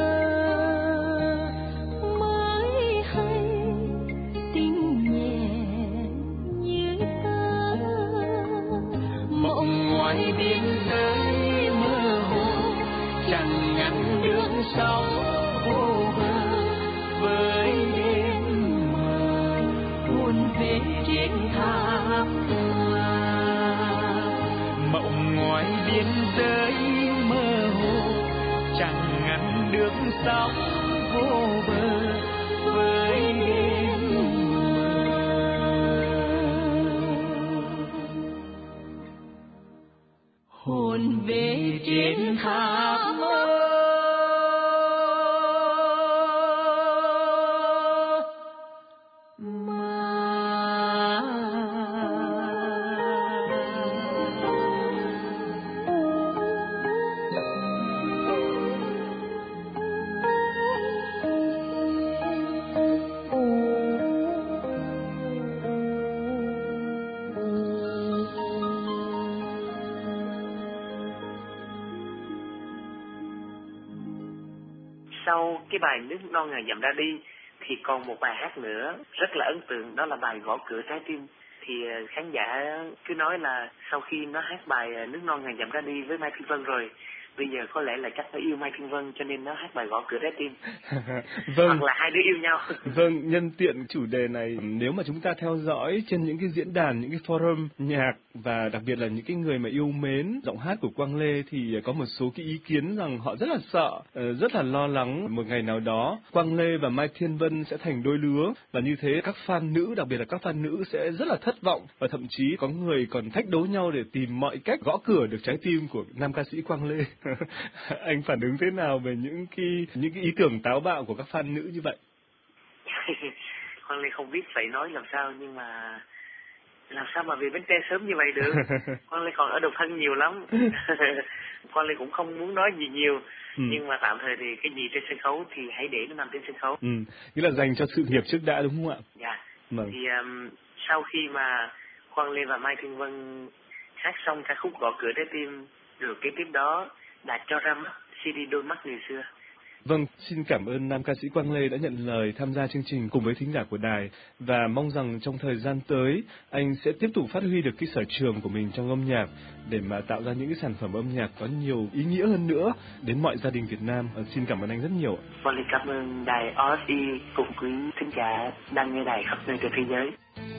mới hay tình nhẹ như tơ. Mộng ngoài biên giới mơ hồ chẳng ngăn được sóng vô bờ với đêm mờ hôn về trên tháp hoa. Mộng ngoài biên giới mơ hồ chẳng ngăn được sóng vô bờ với đêm mờ. Hồn về trên tháp mơ. Sau cái bài Nước non ngàn dặm ra đi thì còn một bài hát nữa rất là ấn tượng, đó là bài Gõ cửa trái tim. Thì khán giả cứ nói là sau khi nó hát bài Nước non ngàn dặm ra đi với Mai Thiên Vân rồi, bây giờ có lẽ là chắc nó yêu Mai Thiên Vân cho nên nó hát bài Gõ cửa trái tim. Vâng. Hoặc là hai đứa yêu nhau. Vâng, nhân tiện chủ đề này, nếu mà chúng ta theo dõi trên những cái diễn đàn, những cái forum nhạc và đặc biệt là những cái người mà yêu mến giọng hát của Quang Lê thì có một số cái ý kiến rằng họ rất là sợ, rất là lo lắng một ngày nào đó Quang Lê và Mai Thiên Vân sẽ thành đôi lứa, và như thế các fan nữ, đặc biệt là các fan nữ sẽ rất là thất vọng, và thậm chí có người còn thách đố nhau để tìm mọi cách gõ cửa được trái tim của nam ca sĩ Quang Lê. Anh phản ứng thế nào về những cái ý tưởng táo bạo của các fan nữ như vậy? Quang Lê không biết phải nói làm sao, nhưng mà làm sao mà về Bến Tre sớm như vậy được. Quang Lê còn ở độc thân nhiều lắm. Quang Lê cũng không muốn nói gì nhiều. Nhưng mà tạm thời thì cái gì trên sân khấu thì hãy để nó nằm trên sân khấu. Nghĩa là dành cho sự nghiệp trước đã, đúng không ạ? Dạ. Thì sau khi mà Quang Lê và Mai Thiên Vân hát xong ca khúc Gõ cửa trái tim, rồi kế tiếp đó đã cho ra mắt CD Đôi mắt người xưa. Vâng, xin cảm ơn nam ca sĩ Quang Lê đã nhận lời tham gia chương trình cùng với thính giả của đài, và mong rằng trong thời gian tới anh sẽ tiếp tục phát huy được cái sở trường của mình trong âm nhạc để mà tạo ra những cái sản phẩm âm nhạc có nhiều ý nghĩa hơn nữa đến mọi gia đình Việt Nam. Xin cảm ơn anh rất nhiều. Quang Lê cảm ơn đài RFI cùng quý thính giả đang nghe đài khắp nơi trên thế giới.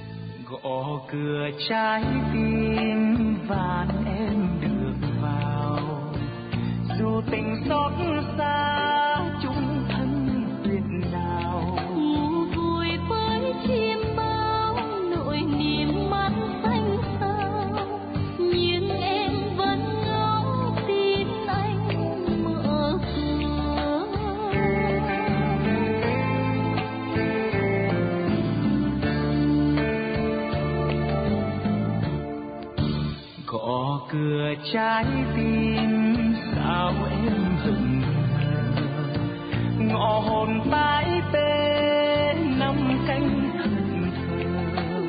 Gõ cửa trái tim van em được vào, dù tình xót xa chung thân tuyệt nào. Ngủ vui với chim bao nỗi niềm mắt xanh sao, nhưng em vẫn ngóng tin anh mở cửa. Gõ cửa trái tim sao em hững hờ, ngõ hồn tái tê năm cánh thần thờ.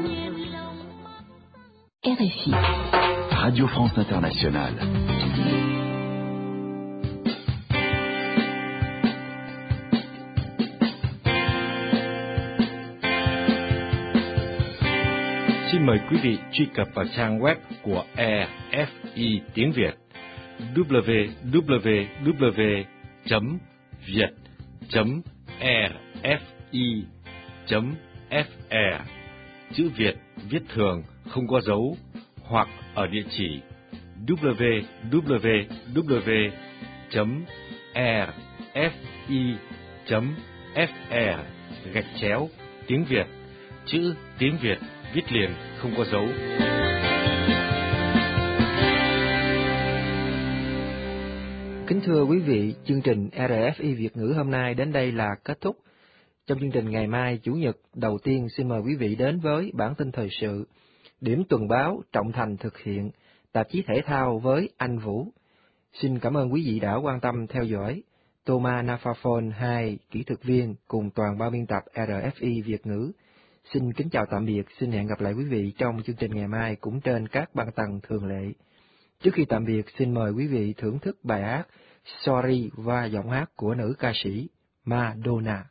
RFI, Radio France Internationale. Xin mời quý vị truy cập vào trang web của RFI tiếng Việt www.viet.rfi.fr, chữ Việt viết thường không có dấu, hoặc ở địa chỉ www.rfi.fr/tiếng Việt, chữ tiếng Việt viết liền không có dấu. Kính thưa quý vị, chương trình RFI Việt ngữ hôm nay đến đây là kết thúc. Trong chương trình ngày mai, Chủ nhật, đầu tiên xin mời quý vị đến với bản tin thời sự, điểm tuần báo Trọng Thành thực hiện, tạp chí thể thao với anh Vũ. Xin cảm ơn quý vị đã quan tâm theo dõi. Thomas Nafafon 2, kỹ thuật viên cùng toàn ban biên tập RFI Việt ngữ. Xin kính chào tạm biệt, xin hẹn gặp lại quý vị trong chương trình ngày mai cũng trên các băng tần thường lệ. Trước khi tạm biệt, xin mời quý vị thưởng thức bài hát Sorry và giọng hát của nữ ca sĩ Madonna.